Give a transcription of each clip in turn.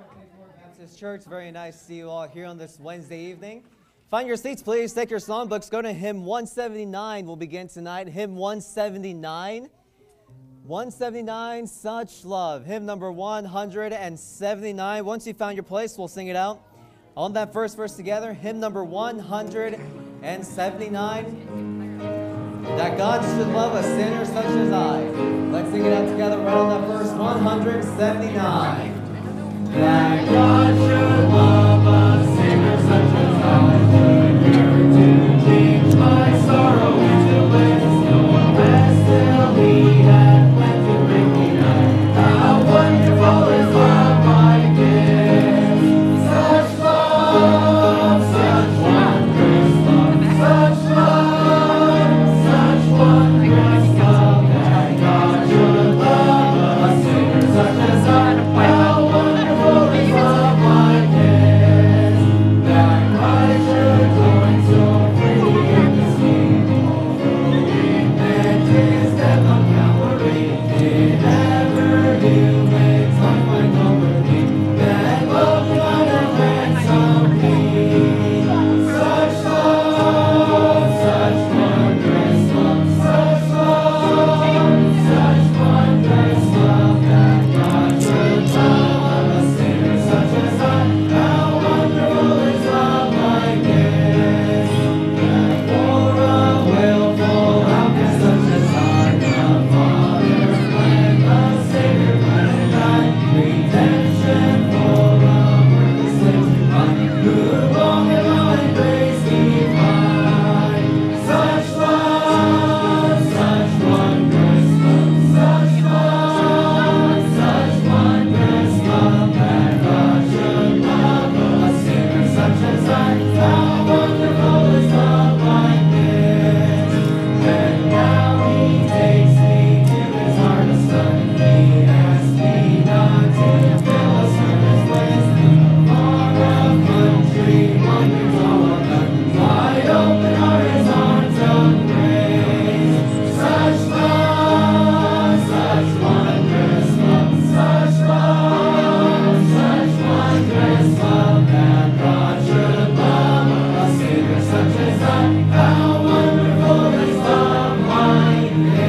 Baptist Church. Very nice to see you all here on this Wednesday evening. Find your seats, please. Take your songbooks. Go to hymn 179. We'll begin tonight. Hymn 179. 179, Such Love. Hymn number 179. Once you found your place, we'll sing it out. On that first verse together, hymn number 179. That God should love a sinner such as I. Let's sing it out together right on that verse 179. That God should love a sinner such as I. To change my sorrow into bliss, no rest till He hath led to bring me nigh. How wonderful is love like this! Such love, such wondrous love, such love, such wondrous love. That God should love a sinner such as I. How wonderful is love like this! That Christ should join so freely in the scheme. And His death on Calvary did ever do makes life my company. That love might have ransomed me. Such love, such wondrous love, such wondrous love. That God should love a sinner such as I. How wonderful is love like this! That for a willful outcast such as I, the Father planned, the Savior bled and died, redemption for a worthless slave to find, who long in love and grace divine. Such love, such wondrous love, such wondrous love. That God should love a sinner such as I. How wonderful is love like this! And now He takes me to His heart, a son. He asks me not to fill us with His place. Far off country wonders all about. Wide open are His arms of grace. Such love, such wondrous love, such wondrous love. That God should love a sinner such as I. How wonderful is love like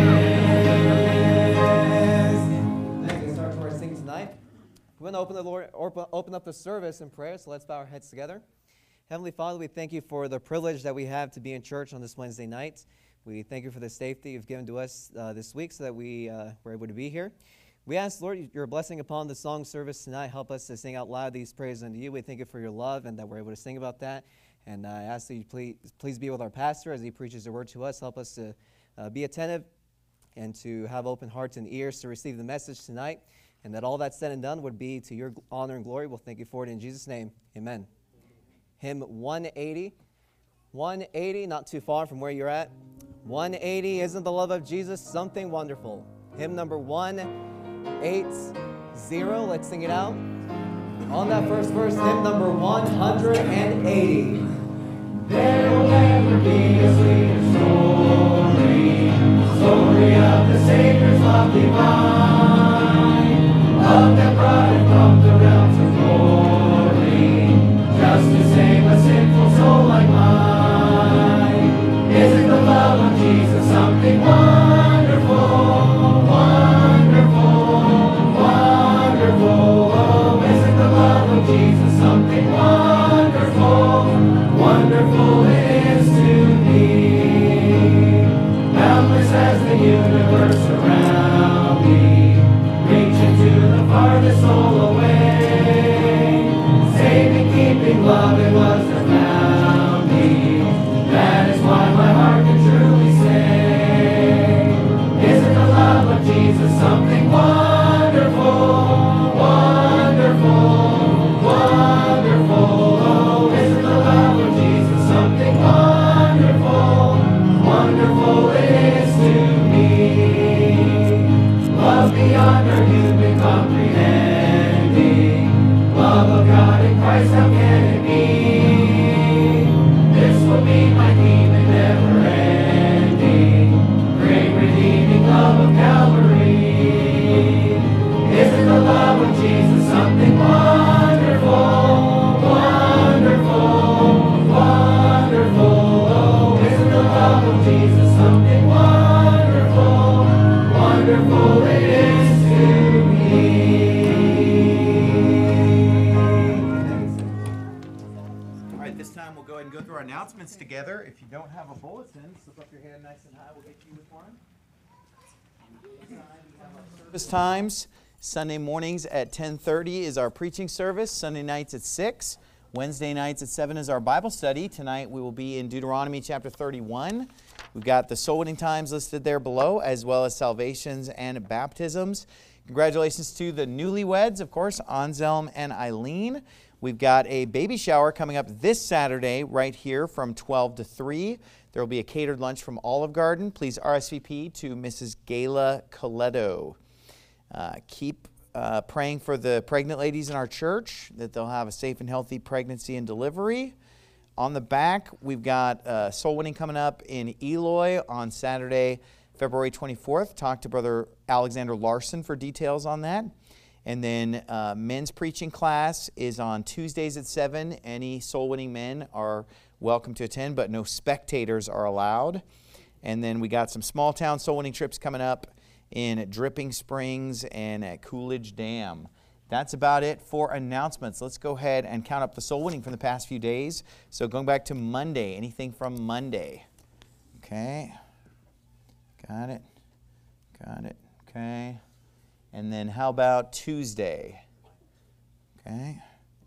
this! Thank you. Start our singing tonight. We're going to open up the service in prayer, so let's bow our heads together. Heavenly Father, we thank you for the privilege that we have to be in church on this Wednesday night. We thank you for the safety you've given to us this week so that we were able to be here. We ask, Lord, your blessing upon the song service tonight. Help us to sing out loud these praises unto you. We thank you for your love and that we're able to sing about that. And I ask that you please be with our pastor as he preaches the word to us. Help us to be attentive and to have open hearts and ears to receive the message tonight. And that all that's said and done would be to your honor and glory. We'll thank you for it in Jesus' name. Amen. Hymn 180. 180, not too far from where you're at. 180, isn't the love of Jesus something wonderful? Hymn number 180. Let's sing it out. On that first verse, hymn number 180. There will never be a sweeter story of the Savior's love divine, love that brought Him from the realms of glory, just to save a sinful soul like mine. Isn't the love of Jesus something wonderful, wonderful, wonderful? Oh, isn't the love of Jesus something wonderful, wonderful it is to me. Boundless as the universe around me, reaching to the farthest soul away. go ahead and go through our announcements together. If you don't have a bulletin, slip up your hand nice and high. We'll get you with one. Service times. Sunday mornings at 10:30 is our preaching service. Sunday nights at 6. Wednesday nights at 7 is our Bible study. Tonight we will be in Deuteronomy chapter 31. We've got the soul winning times listed there below, as well as salvations and baptisms. Congratulations to the newlyweds, of course, Anselm and Eileen. We've got a baby shower coming up this Saturday right here from 12 to 3. There will be a catered lunch from Olive Garden. Please RSVP to Mrs. Gayla Coletto. Keep praying for the pregnant ladies in our church, that they'll have a safe and healthy pregnancy and delivery. On the back, we've got soul winning coming up in Eloy on Saturday, February 24th. Talk to Brother Alexander Larson for details on that. And then men's preaching class is on Tuesdays at 7. Any soul-winning men are welcome to attend, but no spectators are allowed. And then we got some small-town soul-winning trips coming up in Dripping Springs and at Coolidge Dam. That's about it for announcements. Let's go ahead and count up the soul-winning from the past few days. So going back to Monday, anything from Monday? Okay. Got it. Got it. Okay. And then how about Tuesday? Okay.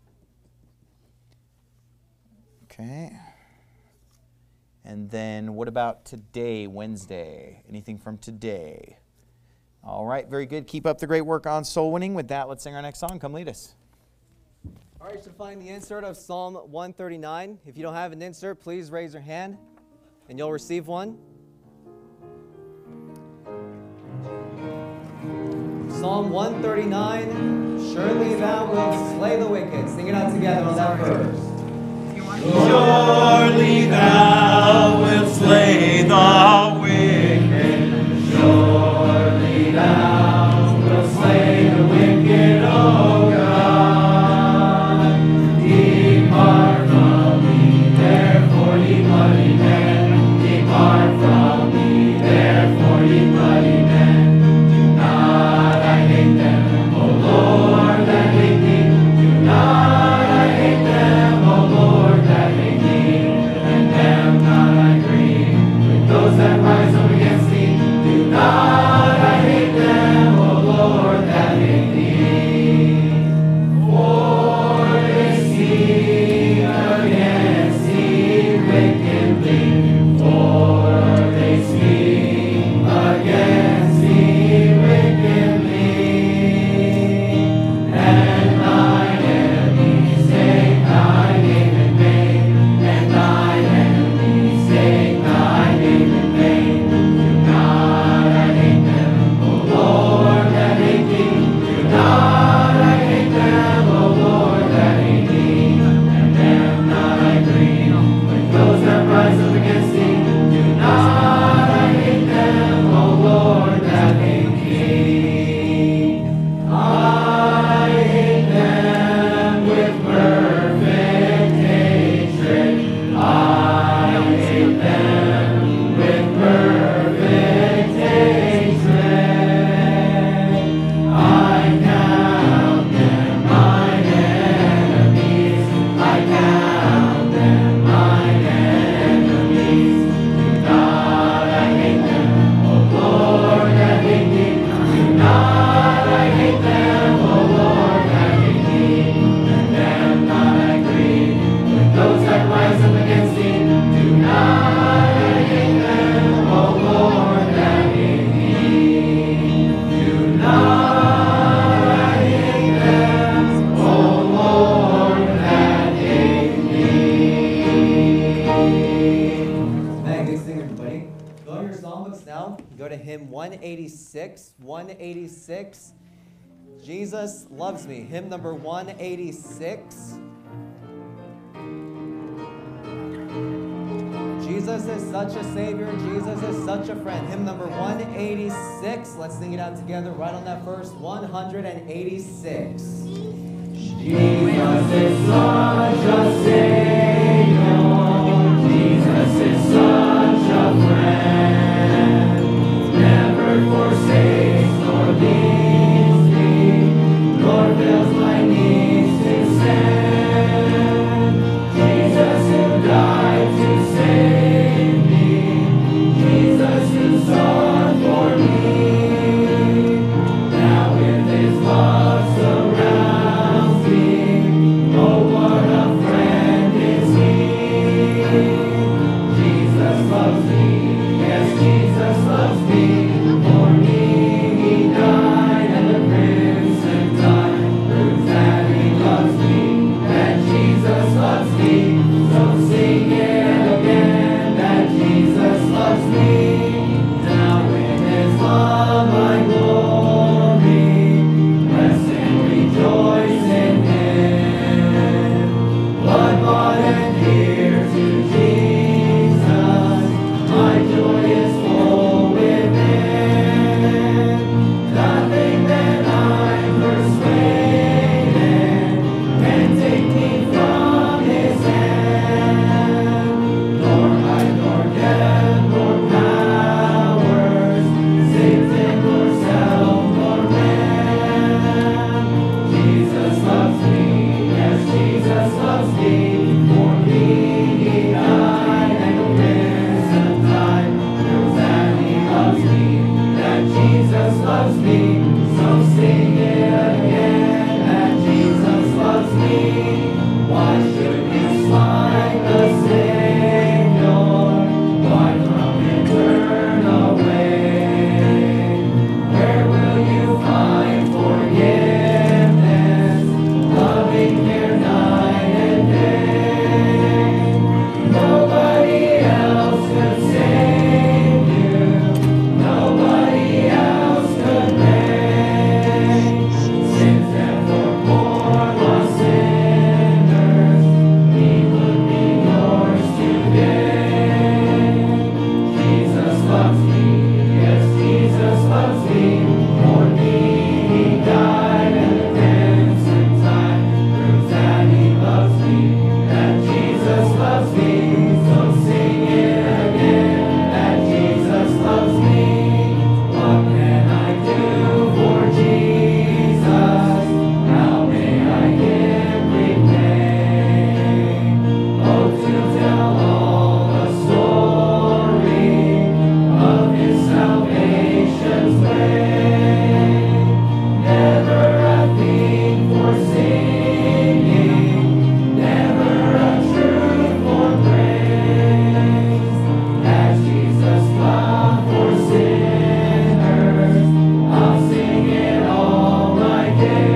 Okay. And then what about today, Wednesday? Anything from today? All right, very good. Keep up the great work on soul winning. With that, let's sing our next song. Come lead us. All right, you should find the insert of Psalm 139. If you don't have an insert, please raise your hand and you'll receive one. Psalm 139, surely thou wilt slay the wicked. Sing it out together on that verse. Surely thou wilt slay the wicked. Surely thou wilt slay the wicked, O God. Depart from me, therefore, ye bloody men. Depart from me, therefore, ye bloody men. hymn 186. 186. Jesus Loves Me. Hymn number 186. Jesus is such a Savior. Jesus is such a friend. Hymn number 186. Let's sing it out together right on that verse. 186. Jesus is such a Savior. Jesus is such a friend. Never forsakes nor leaves me, nor fails my needs to send. Jesus who died. loves me, for me he died, and the crimson tide proves that he loves me, that Jesus loves me. So sing it again, that Jesus loves me. Why should you slide the Savior? Why from him turn away? Where will you find forgiveness, loving care night and day? Nobody else could save you, nobody else could make. Since death for lost sinners, he would be yours today. Jesus loves me, yes, Jesus loves me. For me he died, and the crimson tide proves that he loves me, that Jesus loves me. So sing it again, that Jesus loves me. What can I do for Jesus? How may I him repay? Oh, to tell all the story of his salvation's way. Never a theme for singing, never a truth for praise. As Jesus' love for sinners, I'll sing it all my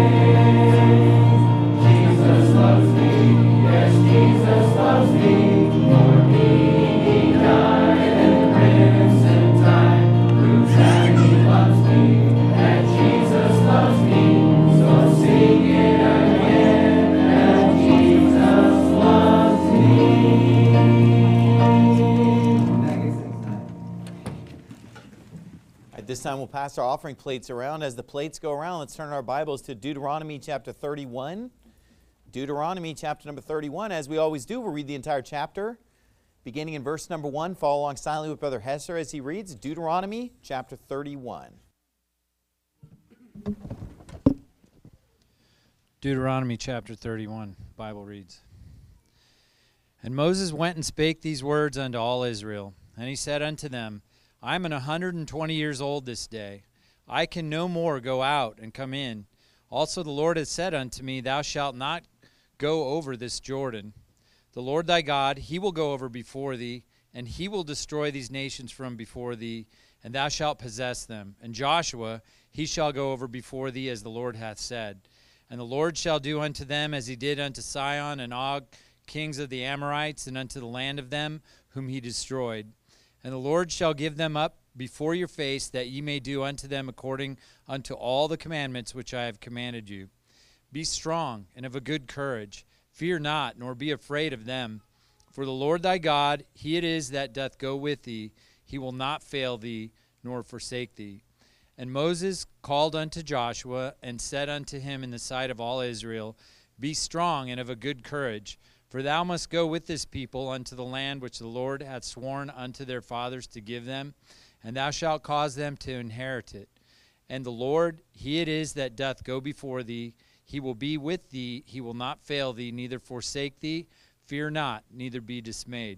days. Jesus loves me, yes, Jesus loves me. For me he died, and the crimson tide proves that he loves me, that Jesus loves me. So sing it again, that Jesus loves me. Thank you, sing tonight. At this time, we'll pass our offering plates around. As the plates go around, let's turn our Bibles to Deuteronomy chapter 31. Deuteronomy chapter number 31. As we always do, we'll read the entire chapter. Beginning in verse number 1, follow along silently with Brother Hesser as he reads Deuteronomy chapter 31. Deuteronomy chapter 31, Bible reads. And Moses went and spake these words unto all Israel. And he said unto them, I am 120 years old this day. I can no more go out and come in. Also the Lord has said unto me, Thou shalt not go over this Jordan. The Lord thy God, he will go over before thee, and he will destroy these nations from before thee, and thou shalt possess them. And Joshua, he shall go over before thee, as the Lord hath said. And the Lord shall do unto them as he did unto Sihon and Og, kings of the Amorites, and unto the land of them whom he destroyed. And the Lord shall give them up before your face, that ye may do unto them according unto all the commandments which I have commanded you. Be strong and of a good courage. Fear not, nor be afraid of them. For the Lord thy God, he it is that doth go with thee. He will not fail thee, nor forsake thee. And Moses called unto Joshua, and said unto him in the sight of all Israel, Be strong and of a good courage, for thou must go with this people unto the land which the Lord hath sworn unto their fathers to give them, and thou shalt cause them to inherit it. And the Lord, he it is that doth go before thee. He will be with thee, he will not fail thee, neither forsake thee. Fear not, neither be dismayed.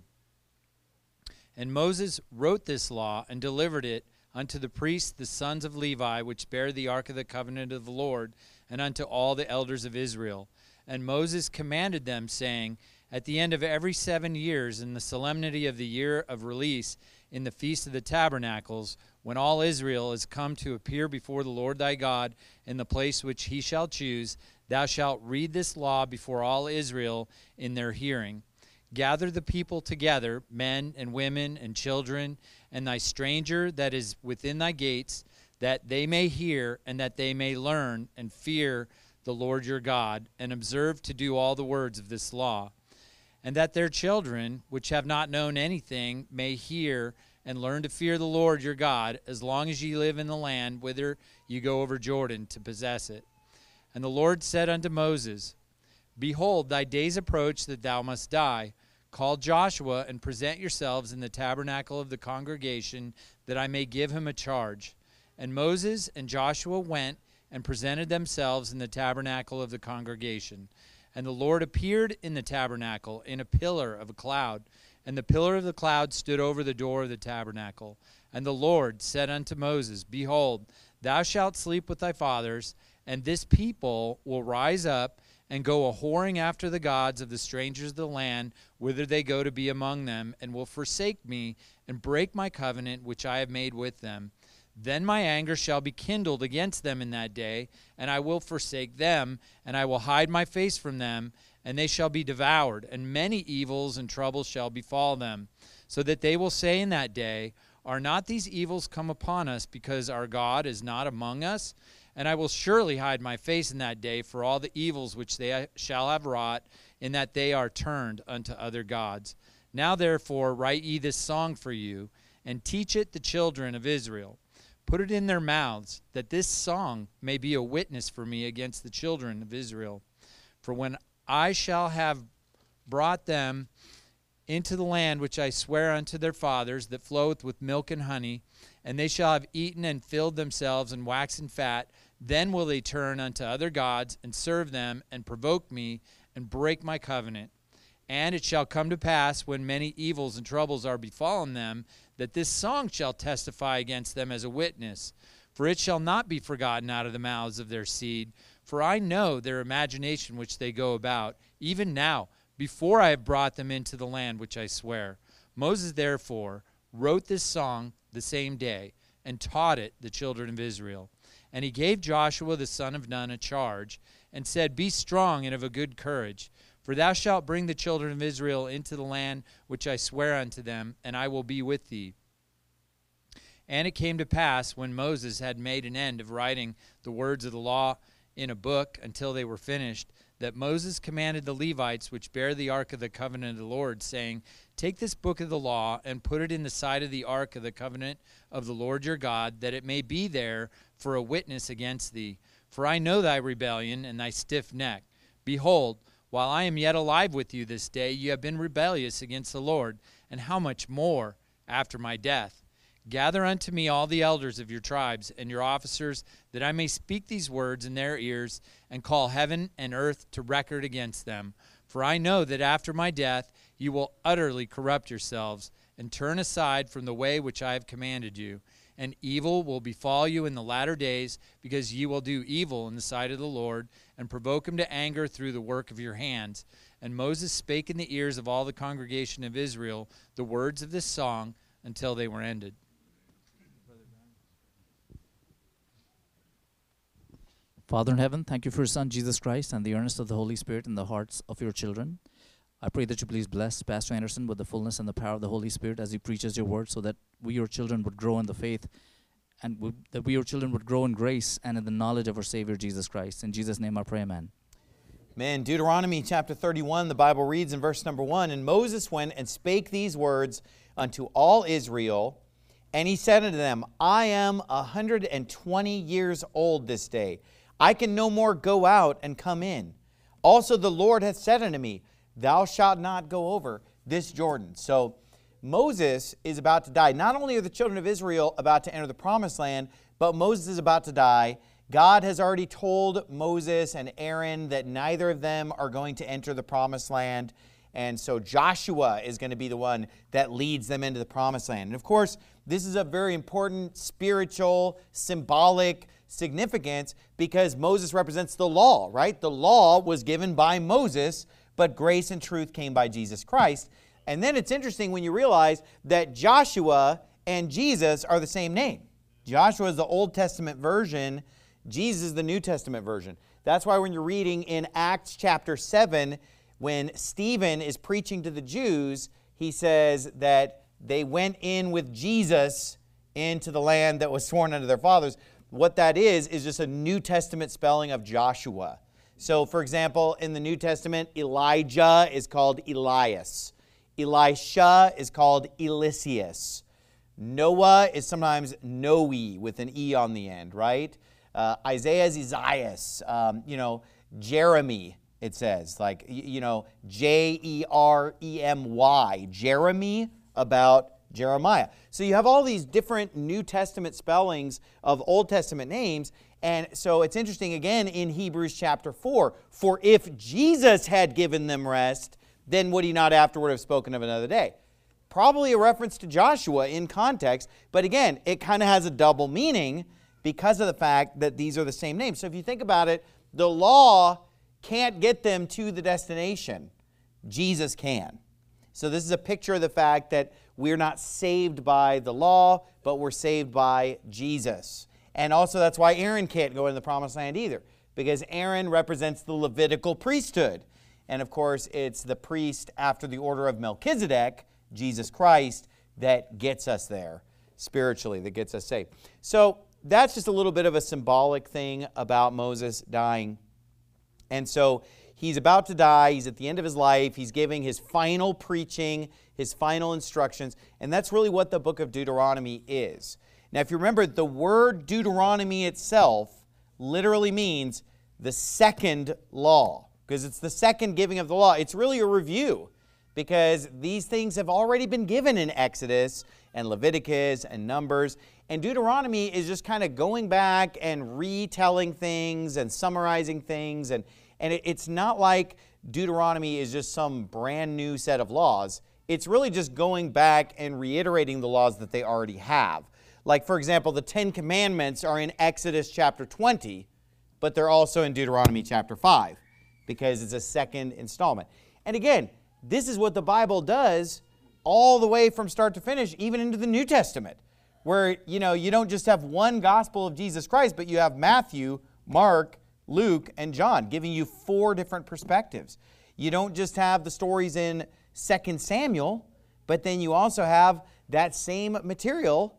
And Moses wrote this law, and delivered it unto the priests, the sons of Levi, which bear the ark of the covenant of the Lord, and unto all the elders of Israel. And Moses commanded them, saying, At the end of every 7 years, in the solemnity of the year of release, in the feast of the tabernacles, when all Israel is come to appear before the Lord thy God in the place which he shall choose, thou shalt read this law before all Israel in their hearing. Gather the people together, men and women and children, and thy stranger that is within thy gates, that they may hear, and that they may learn and fear the Lord your God, and observe to do all the words of this law. And that their children, which have not known anything, may hear and learn to fear the Lord your God, as long as ye live in the land whither ye go over Jordan to possess it. And the Lord said unto Moses, Behold, thy days approach that thou must die. Call Joshua, and present yourselves in the tabernacle of the congregation, that I may give him a charge. And Moses and Joshua went and presented themselves in the tabernacle of the congregation. And the Lord appeared in the tabernacle in a pillar of a cloud. And the pillar of the cloud stood over the door of the tabernacle. And the Lord said unto Moses, Behold, thou shalt sleep with thy fathers, and this people will rise up and go a-whoring after the gods of the strangers of the land, whither they go to be among them, and will forsake me, and break my covenant which I have made with them. Then my anger shall be kindled against them in that day, and I will forsake them, and I will hide my face from them, and they shall be devoured, and many evils and troubles shall befall them, so that they will say in that day, Are not these evils come upon us, because our God is not among us? And I will surely hide my face in that day for all the evils which they shall have wrought, in that they are turned unto other gods. Now therefore write ye this song for you, and teach it the children of Israel. Put it in their mouths, that this song may be a witness for me against the children of Israel. For when I shall have brought them into the land which I swear unto their fathers, that floweth with milk and honey, and they shall have eaten and filled themselves and waxen fat, then will they turn unto other gods and serve them and provoke me and break my covenant. And it shall come to pass, when many evils and troubles are befallen them, that this song shall testify against them as a witness. For it shall not be forgotten out of the mouths of their seed. For I know their imagination which they go about, even now, before I have brought them into the land which I swear. Moses therefore wrote this song the same day, and taught it the children of Israel. And he gave Joshua the son of Nun a charge, and said, Be strong and of a good courage, for thou shalt bring the children of Israel into the land which I swear unto them, and I will be with thee. And it came to pass, when Moses had made an end of writing the words of the law in a book until they were finished, that Moses commanded the Levites which bear the ark of the covenant of the Lord, saying, Take this book of the law, and put it in the side of the ark of the covenant of the Lord your God, that it may be there for a witness against thee. For I know thy rebellion and thy stiff neck. Behold, while I am yet alive with you this day, you have been rebellious against the Lord, and how much more after my death? Gather unto me all the elders of your tribes and your officers, that I may speak these words in their ears, and call heaven and earth to record against them. For I know that after my death you will utterly corrupt yourselves, and turn aside from the way which I have commanded you. And evil will befall you in the latter days, because ye will do evil in the sight of the Lord, and provoke him to anger through the work of your hands. And Moses spake in the ears of all the congregation of Israel the words of this song until they were ended. Father in heaven, thank you for your Son, Jesus Christ, and the earnest of the Holy Spirit in the hearts of your children. I pray that you please bless Pastor Anderson with the fullness and the power of the Holy Spirit as he preaches your word, so that we, your children, would grow in the faith, and that we, your children, would grow in grace and in the knowledge of our Savior, Jesus Christ. In Jesus' name I pray, amen. Amen. Deuteronomy chapter 31, the Bible reads in verse number 1, And Moses went and spake these words unto all Israel, and he said unto them, I am 120 years old this day. I can no more go out and come in. Also the Lord hath said unto me, Thou shalt not go over this Jordan. So Moses is about to die. Not only are the children of Israel about to enter the promised land, but Moses is about to die. God has already told Moses and Aaron that neither of them are going to enter the promised land. And so Joshua is going to be the one that leads them into the promised land. And of course, this is a very important spiritual, symbolic significance, because Moses represents the law, right? The law was given by Moses, but grace and truth came by Jesus Christ. And then it's interesting when you realize that Joshua and Jesus are the same name. Joshua is the Old Testament version. Jesus is the New Testament version. That's why when you're reading in Acts chapter 7, when Stephen is preaching to the Jews, he says that they went in with Jesus into the land that was sworn unto their fathers. What that is just a New Testament spelling of Joshua. So, for example, in the New Testament, Elijah is called Elias. Elisha is called Eliseus. Noah is sometimes Noe with an E on the end, right? Isaiah is Isaias. Jeremy, it says, like, Jeremy, Jeremy, about Jeremiah. So you have all these different New Testament spellings of Old Testament names, And so it's interesting again in Hebrews chapter 4. For if Jesus had given them rest, then would he not afterward have spoken of another day? Probably a reference to Joshua in context, but again, it kind of has a double meaning because of the fact that these are the same names. So if you think about it, the law can't get them to the destination. Jesus can. So this is a picture of the fact that we're not saved by the law, but we're saved by Jesus. And also that's why Aaron can't go into the promised land either, because Aaron represents the Levitical priesthood. And of course, it's the priest after the order of Melchizedek, Jesus Christ, that gets us there spiritually, that gets us saved. So that's just a little bit of a symbolic thing about Moses dying. And so he's about to die. He's at the end of his life. He's giving his final preaching, his final instructions. And that's really what the book of Deuteronomy is. Now, if you remember, the word Deuteronomy itself literally means the second law, because it's the second giving of the law. It's really a review, because these things have already been given in Exodus and Leviticus and Numbers. And Deuteronomy is just kind of going back and retelling things and summarizing things. And it's not like Deuteronomy is just some brand new set of laws. It's really just going back and reiterating the laws that they already have. Like, for example, the Ten Commandments are in Exodus chapter 20, but they're also in Deuteronomy chapter 5, because it's a second installment. And again, this is what the Bible does all the way from start to finish, even into the New Testament, where, you don't just have one gospel of Jesus Christ, but you have Matthew, Mark, Luke, and John, giving you 4 different perspectives. You don't just have the stories in 2 Samuel, but then you also have that same material,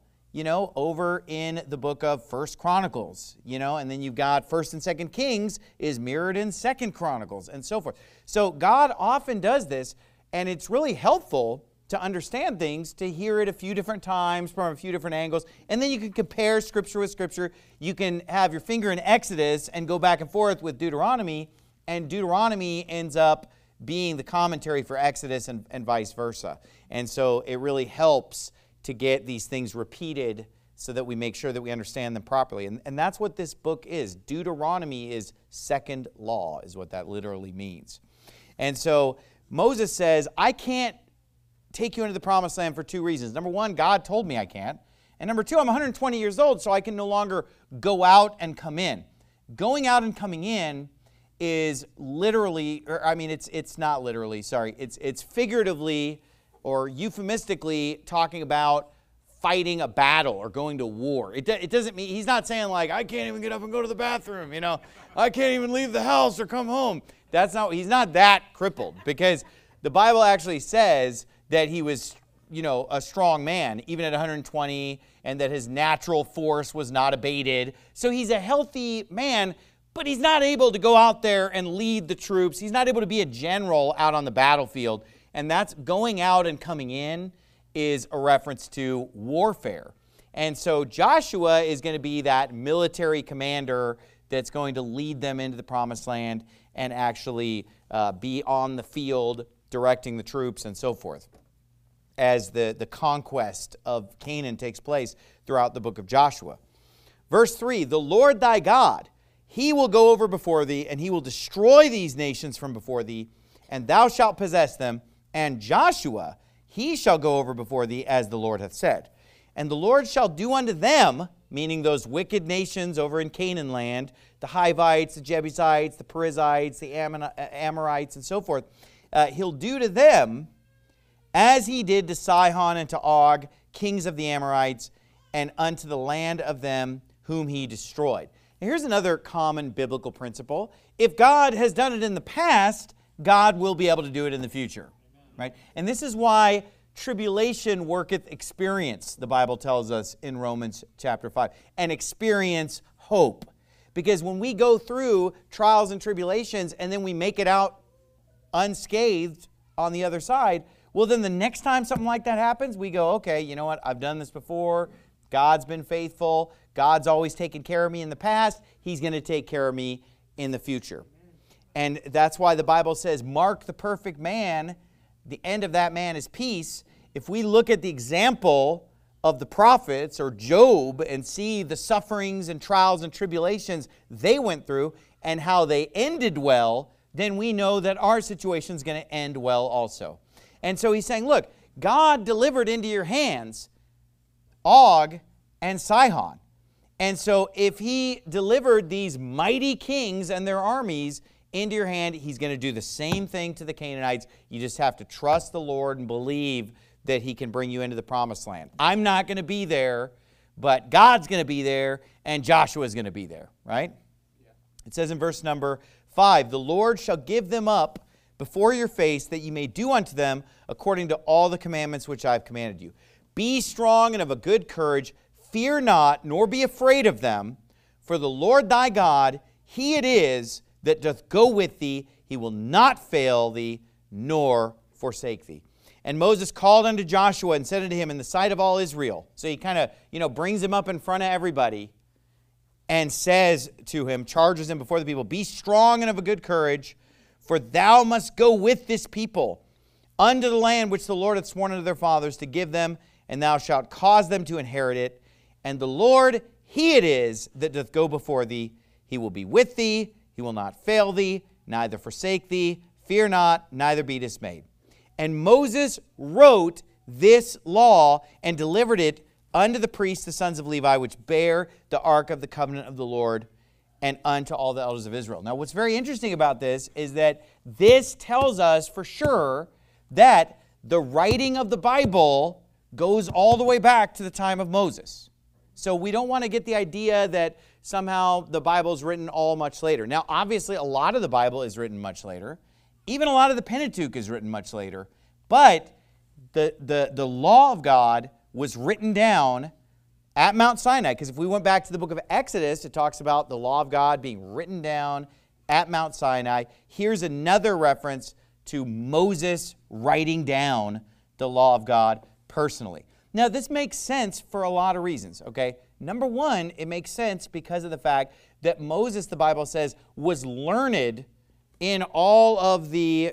over in the book of 1 Chronicles, and then you've got 1 and 2 Kings is mirrored in 2 Chronicles, and so forth. So God often does this, and it's really helpful to understand things, to hear it a few different times from a few different angles, and then you can compare Scripture with Scripture. You can have your finger in Exodus and go back and forth with Deuteronomy, and Deuteronomy ends up being the commentary for Exodus and vice versa. And so it really helps to get these things repeated so that we make sure that we understand them properly. And that's what this book is. Deuteronomy is second law, is what that literally means. And so Moses says, I can't take you into the promised land for 2 reasons. Number 1, God told me I can't. And number 2, I'm 120 years old, so I can no longer go out and come in. Going out and coming in is literally, it's not literally, sorry. It's figuratively or euphemistically talking about fighting a battle or going to war. It doesn't mean, he's not saying like, I can't even get up and go to the bathroom, I can't even leave the house or come home. He's not that crippled, because the Bible actually says that he was, a strong man, even at 120, and that his natural force was not abated. So he's a healthy man, but he's not able to go out there and lead the troops. He's not able to be a general out on the battlefield. And that's going out and coming in is a reference to warfare. And so Joshua is going to be that military commander that's going to lead them into the promised land and actually be on the field directing the troops and so forth, as the conquest of Canaan takes place throughout the book of Joshua. Verse 3, the Lord thy God, he will go over before thee, and he will destroy these nations from before thee, and thou shalt possess them. And Joshua, he shall go over before thee, as the Lord hath said. And the Lord shall do unto them, meaning those wicked nations over in Canaan land, the Hivites, the Jebusites, the Perizzites, the Amorites, and so forth, he'll do to them as he did to Sihon and to Og, kings of the Amorites, and unto the land of them whom he destroyed. And here's another common biblical principle. If God has done it in the past, God will be able to do it in the future. Right? And this is why tribulation worketh experience, the Bible tells us in Romans chapter 5, and experience hope. Because when we go through trials and tribulations and then we make it out unscathed on the other side, well, then the next time something like that happens, we go, okay, you know what? I've done this before. God's been faithful. God's always taken care of me in the past. He's going to take care of me in the future. And that's why the Bible says, mark the perfect man. The end of that man is peace. If we look at the example of the prophets or Job and see the sufferings and trials and tribulations they went through and how they ended well, then we know that our situation is going to end well also. And so he's saying, look, God delivered into your hands Og and Sihon. And so if he delivered these mighty kings and their armies into your hand, he's going to do the same thing to the Canaanites. You just have to trust the Lord and believe that he can bring you into the promised land. I'm not going to be there, but God's going to be there, and Joshua's going to be there, right? Yeah. It says in verse number 5, the Lord shall give them up before your face, that you may do unto them according to all the commandments which I have commanded you. Be strong and of a good courage. Fear not, nor be afraid of them. For the Lord thy God, he it is that doth go with thee. He will not fail thee, nor forsake thee. And Moses called unto Joshua and said unto him in the sight of all Israel. So he kind of, brings him up in front of everybody and says to him, charges him before the people, be strong and of a good courage, for thou must go with this people unto the land which the Lord hath sworn unto their fathers to give them, and thou shalt cause them to inherit it. And the Lord, he it is that doth go before thee. He will be with thee. He will not fail thee, neither forsake thee. Fear not, neither be dismayed. And Moses wrote this law and delivered it unto the priests, the sons of Levi, which bear the ark of the covenant of the Lord, and unto all the elders of Israel. Now, what's very interesting about this is that this tells us for sure that the writing of the Bible goes all the way back to the time of Moses. So we don't want to get the idea that somehow the Bible is written all much later. Now, obviously, a lot of the Bible is written much later. Even a lot of the Pentateuch is written much later. But the law of God was written down at Mount Sinai. Because if we went back to the book of Exodus, it talks about the law of God being written down at Mount Sinai. Here's another reference to Moses writing down the law of God personally. Now, this makes sense for a lot of reasons, okay? Number one, it makes sense because of the fact that Moses, the Bible says, was learned in all of the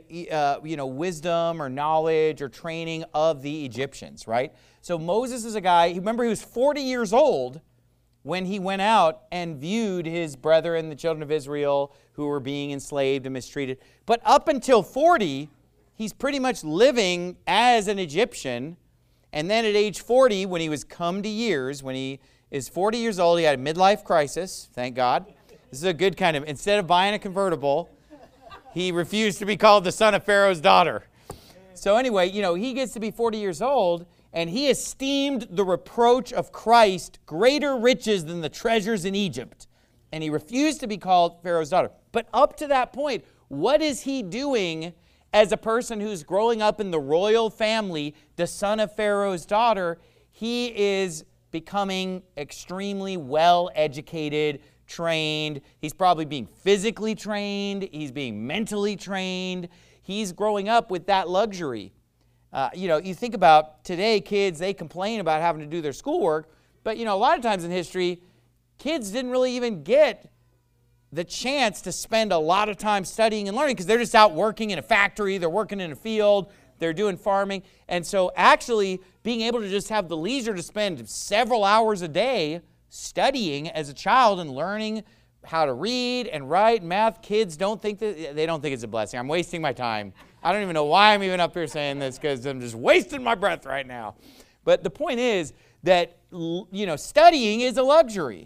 wisdom or knowledge or training of the Egyptians, right? So Moses is a guy, remember he was 40 years old when he went out and viewed his brethren, the children of Israel, who were being enslaved and mistreated. But up until 40, he's pretty much living as an Egyptian. And then at age 40, when he was come to years, when he is 40 years old, he had a midlife crisis, thank God. This is a good kind of, instead of buying a convertible, he refused to be called the son of Pharaoh's daughter. So anyway, he gets to be 40 years old, and he esteemed the reproach of Christ greater riches than the treasures in Egypt. And he refused to be called Pharaoh's daughter. But up to that point, what is he doing as a person who's growing up in the royal family, the son of Pharaoh's daughter? He is becoming extremely well-educated, trained. He's probably being physically trained. He's being mentally trained. He's growing up with that luxury. You think about today, kids, they complain about having to do their schoolwork, but a lot of times in history, kids didn't really even get the chance to spend a lot of time studying and learning because they're just out working in a factory, they're working in a field, they're doing farming. And so actually being able to just have the leisure to spend several hours a day studying as a child and learning how to read and write, math, kids don't think it's a blessing. I'm wasting my time. I don't even know why I'm even up here saying this because I'm just wasting my breath right now. But the point is that, studying is a luxury.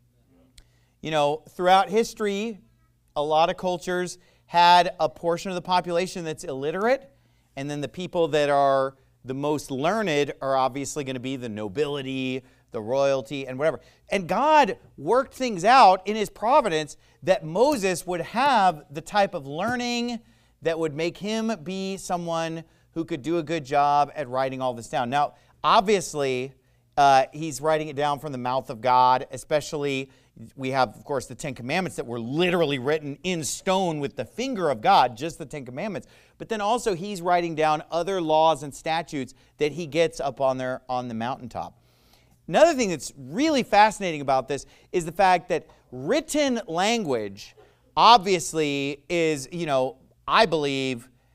Throughout history, a lot of cultures had a portion of the population that's illiterate, and then the people that are the most learned are obviously going to be the nobility, the royalty, and whatever. And God worked things out in His providence that Moses would have the type of learning that would make him be someone who could do a good job at writing all this down. Now, obviously, he's writing it down from the mouth of God, especially we have, of course, the Ten Commandments that were literally written in stone with the finger of God, just the Ten Commandments. But then also he's writing down other laws and statutes that he gets up on the mountaintop. Another thing that's really fascinating about this is the fact that written language obviously is, I believe,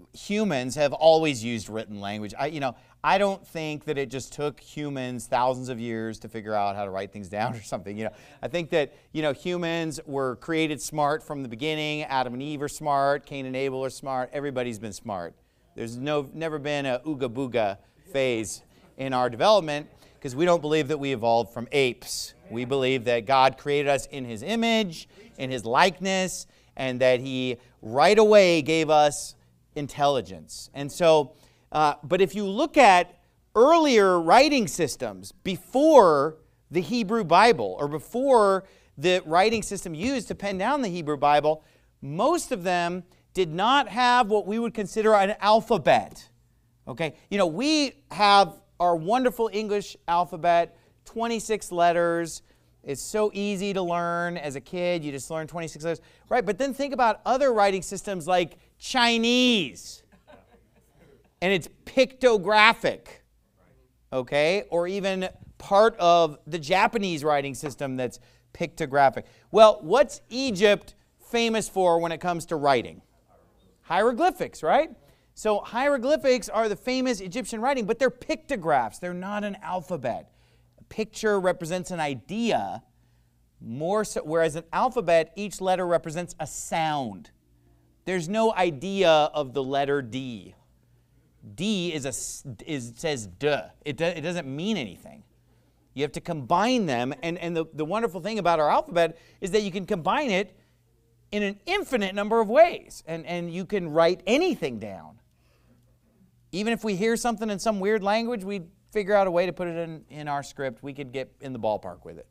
humans have always used written language. I don't think that it just took humans thousands of years to figure out how to write things down or something. I think that, humans were created smart from the beginning. Adam and Eve are smart. Cain and Abel are smart. Everybody's been smart. There's never been a ooga booga phase in our development because we don't believe that we evolved from apes. We believe that God created us in His image, in His likeness, and that He right away gave us intelligence. And so, but if you look at earlier writing systems before the Hebrew Bible or before the writing system used to pen down the Hebrew Bible, most of them did not have what we would consider an alphabet. Okay? We have our wonderful English alphabet, 26 letters. It's so easy to learn as a kid. You just learn 26 letters. Right? But then think about other writing systems like Chinese. And it's pictographic. Okay? Or even part of the Japanese writing system that's pictographic. Well, what's Egypt famous for when it comes to writing? Hieroglyphics, right? So hieroglyphics are the famous Egyptian writing, but they're pictographs. They're not an alphabet. A picture represents an idea, more so, whereas an alphabet, each letter represents a sound. There's no idea of the letter D. D says duh. It doesn't mean anything. You have to combine them, and the wonderful thing about our alphabet is that you can combine it in an infinite number of ways, and you can write anything down. Even if we hear something in some weird language, we figure out a way to put it in our script. We could get in the ballpark with it.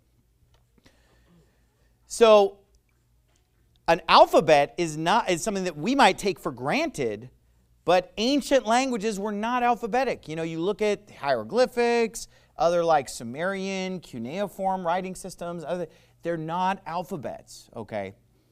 So an alphabet is something that we might take for granted, but ancient languages were not alphabetic. You look at hieroglyphics, other like Sumerian, cuneiform writing systems, they're not alphabets, okay?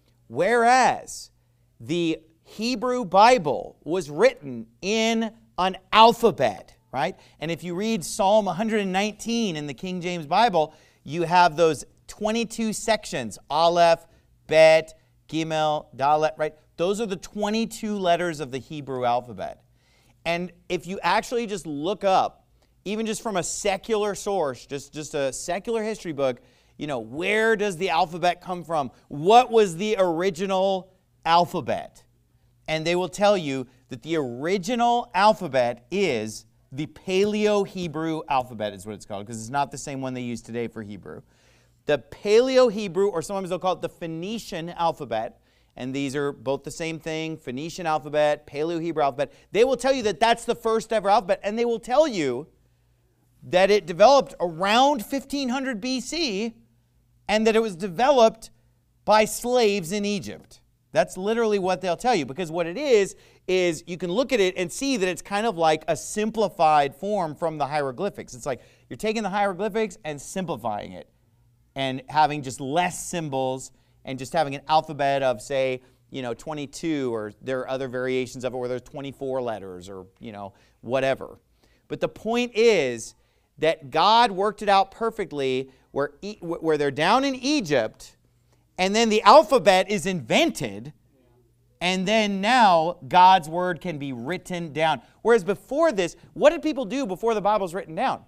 Whereas the Hebrew Bible was written in an alphabet, right? And if you read Psalm 119 in the King James Bible, you have those 22 sections, Aleph, Bet, Gimel, Dalet, right? Those are the 22 letters of the Hebrew alphabet. And if you actually just look up, even just from a secular source, just a secular history book, where does the alphabet come from? What was the original alphabet? And they will tell you that the original alphabet is the Paleo-Hebrew alphabet is what it's called, because it's not the same one they use today for Hebrew. The Paleo-Hebrew, or sometimes they'll call it the Phoenician alphabet, and these are both the same thing, Phoenician alphabet, Paleo-Hebrew alphabet. They will tell you that that's the first ever alphabet, and they will tell you that it developed around 1500 BC, and that it was developed by slaves in Egypt. That's literally what they'll tell you, because what it is you can look at it and see that it's kind of like a simplified form from the hieroglyphics. It's like you're taking the hieroglyphics and simplifying it and having just less symbols and just having an alphabet of, say, 22, or there are other variations of it where there's 24 letters or, whatever. But the point is that God worked it out perfectly where they're down in Egypt, and then the alphabet is invented, and then now God's word can be written down. Whereas before this, what did people do before the Bible's written down?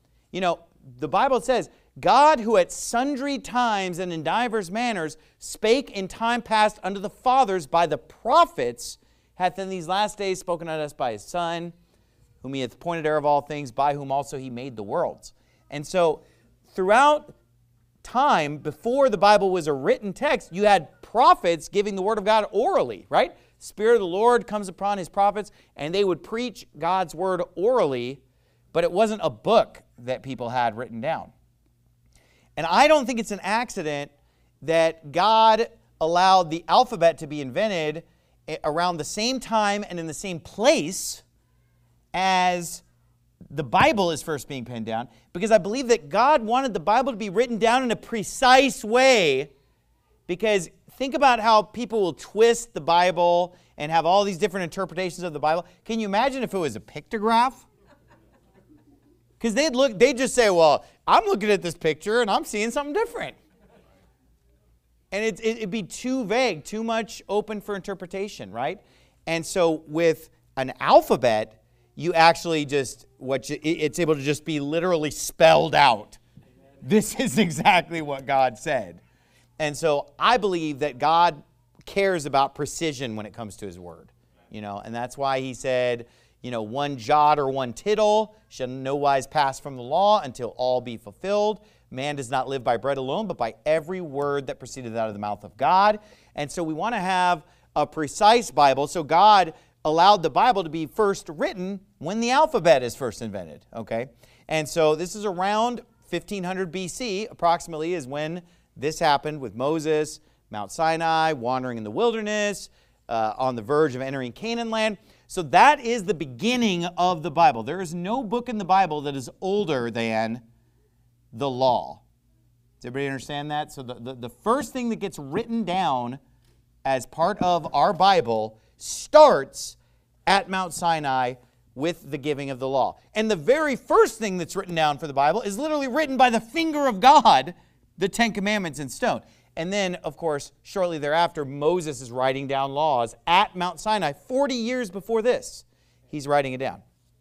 The Bible says, God, who at sundry times and in divers manners spake in time past unto the fathers by the prophets, hath in these last days spoken unto us by His Son, whom He hath appointed heir of all things, by whom also He made the worlds. And so throughout time, before the Bible was a written text, you had prophets giving the Word of God orally, right? Spirit of the Lord comes upon His prophets, and they would preach God's Word orally, but it wasn't a book that people had written down. And I don't think it's an accident that God allowed the alphabet to be invented around the same time and in the same place as the Bible is first being penned down, because I believe that God wanted the Bible to be written down in a precise way, because think about how people will twist the Bible and have all these different interpretations of the Bible. Can you imagine if it was a pictograph? Because they'd just say, well, I'm looking at this picture and I'm seeing something different. And it'd be too vague, too much open for interpretation, right? And so with an alphabet, you actually just, it's able to just be literally spelled out. This is exactly what God said. And so I believe that God cares about precision when it comes to his word. And that's why he said, one jot or one tittle shall no wise pass from the law until all be fulfilled. Man does not live by bread alone, but by every word that proceedeth out of the mouth of God. And so we want to have a precise Bible. So God allowed the Bible to be first written when the alphabet is first invented. Okay? And so this is around 1500 BC, approximately, is when this happened with Moses, Mount Sinai, wandering in the wilderness, on the verge of entering Canaan land. So that is the beginning of the Bible. There is no book in the Bible that is older than the law. Does everybody understand that? So the first thing that gets written down as part of our Bible starts at Mount Sinai with the giving of the law. And the very first thing that's written down for the Bible is literally written by the finger of God, the Ten Commandments in stone. And then, of course, shortly thereafter, Moses is writing down laws at Mount Sinai. 40 years before this, he's writing it down.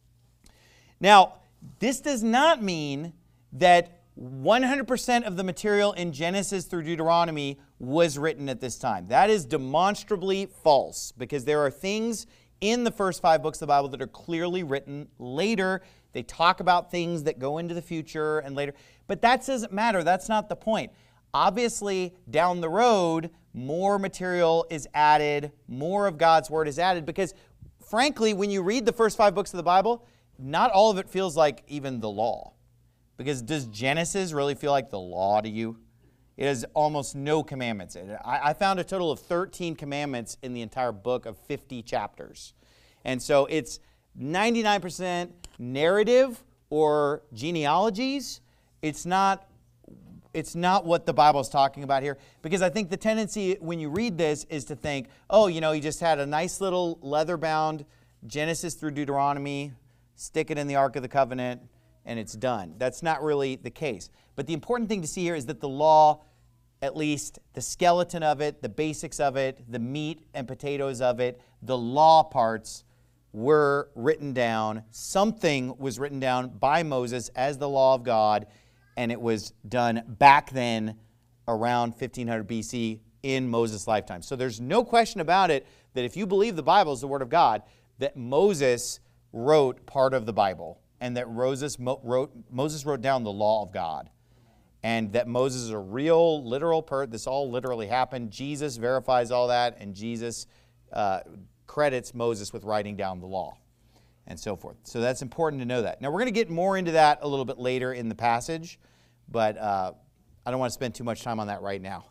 Now, this does not mean that 100% of the material in Genesis through Deuteronomy was written at this time. That is demonstrably false, because there are things in the first 5 books of the Bible that are clearly written later. They talk about things that go into the future and later. But that doesn't matter. That's not the point. Obviously, down the road, more material is added, more of God's Word is added, because frankly, when you read the first 5 books of the Bible, not all of it feels like even the law. Because does Genesis really feel like the law to you? It has almost no commandments. I found a total of 13 commandments in the entire book of 50 chapters. And so it's 99% narrative or genealogies. It's not what the Bible is talking about here. Because I think the tendency when you read this is to think, oh, you just had a nice little leather-bound Genesis through Deuteronomy, stick it in the Ark of the Covenant, and it's done. That's not really the case. But the important thing to see here is that the law, at least the skeleton of it, the basics of it, the meat and potatoes of it, the law parts were written down. Something was written down by Moses as the law of God, and it was done back then around 1500 BC in Moses' lifetime. So there's no question about it that if you believe the Bible is the Word of God, that Moses wrote part of the Bible, and that Moses wrote down the law of God, and that Moses is a real, literal person. This all literally happened. Jesus verifies all that, and Jesus credits Moses with writing down the law, and so forth. So that's important to know that. Now, we're going to get more into that a little bit later in the passage, but I don't want to spend too much time on that right now.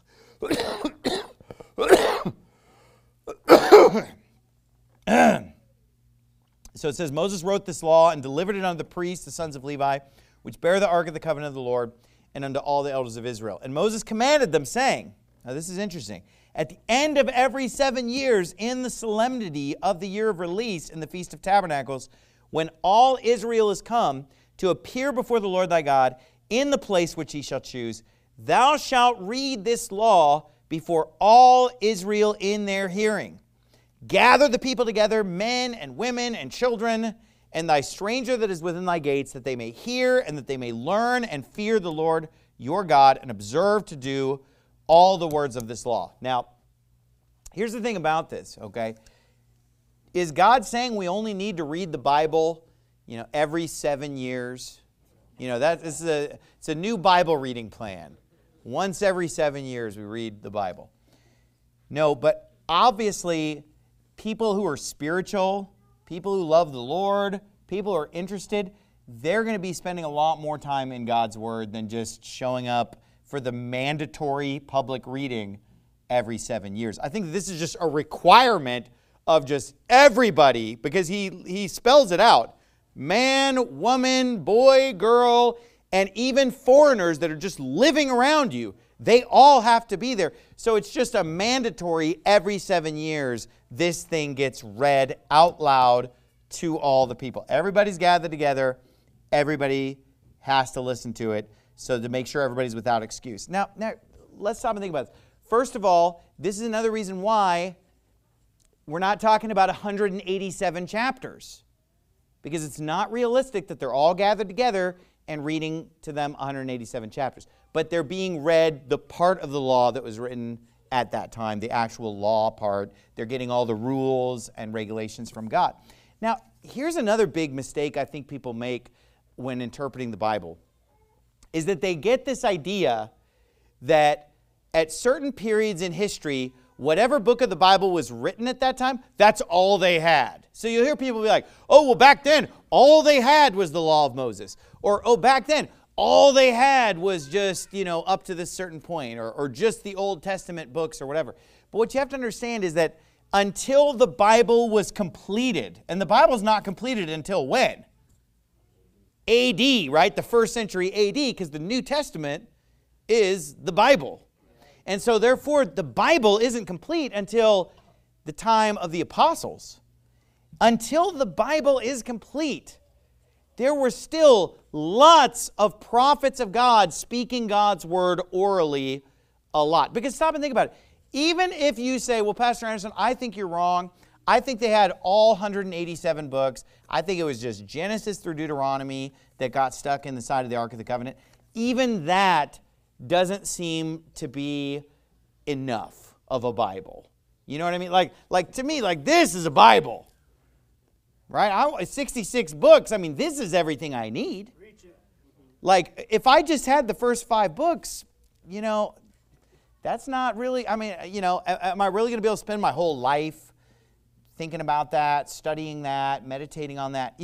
So it says, Moses wrote this law and delivered it unto the priests, the sons of Levi, which bear the ark of the covenant of the Lord, and unto all the elders of Israel. And Moses commanded them, saying, now this is interesting, at the end of every 7 years, in the solemnity of the year of release in the Feast of Tabernacles, when all Israel is come to appear before the Lord thy God in the place which he shall choose, thou shalt read this law before all Israel in their hearing. Gather the people together, men and women and children, and thy stranger that is within thy gates, that they may hear and that they may learn and fear the Lord your God and observe to do all the words of this law. Now, here's the thing about this, okay? Is God saying we only need to read the Bible, every 7 years? It's a new Bible reading plan. Once every 7 years we read the Bible. No, but obviously people who are spiritual, people who love the Lord, people who are interested, they're going to be spending a lot more time in God's Word than just showing up for the mandatory public reading every 7 years. I think this is just a requirement of just everybody, because he spells it out. Man, woman, boy, girl, and even foreigners that are just living around you, they all have to be there. So it's just a mandatory every 7 years, this thing gets read out loud to all the people. Everybody's gathered together. Everybody has to listen to it, so to make sure everybody's without excuse. Now let's stop and think about this. First of all, this is another reason why we're not talking about 187 chapters, because it's not realistic that they're all gathered together and reading to them 187 chapters. But they're being read the part of the law that was written at that time, the actual law part. They're getting all the rules and regulations from God. Now, here's another big mistake I think people make when interpreting the Bible, is that they get this idea that at certain periods in history, whatever book of the Bible was written at that time, that's all they had. So you'll hear people be like, oh, well, back then, all they had was the law of Moses. Or, oh, back then, all they had was just, up to this certain point, or just the Old Testament books or whatever. But what you have to understand is that until the Bible was completed, and the Bible's not completed until when? AD, right? The first century AD, because the New Testament is the Bible. And so therefore, the Bible isn't complete until the time of the apostles. Until the Bible is complete, there were still lots of prophets of God speaking God's word orally a lot. Because stop and think about it. Even if you say, well, Pastor Anderson, I think you're wrong. I think they had all 187 books. I think it was just Genesis through Deuteronomy that got stuck in the side of the Ark of the Covenant. Even that doesn't seem to be enough of a Bible. You know what I mean? Like to me, this is a Bible. Right? 66 books. I mean, this is everything I need. Like, if I just had the first 5 books, that's not really, am I really going to be able to spend my whole life thinking about that, studying that, meditating on that?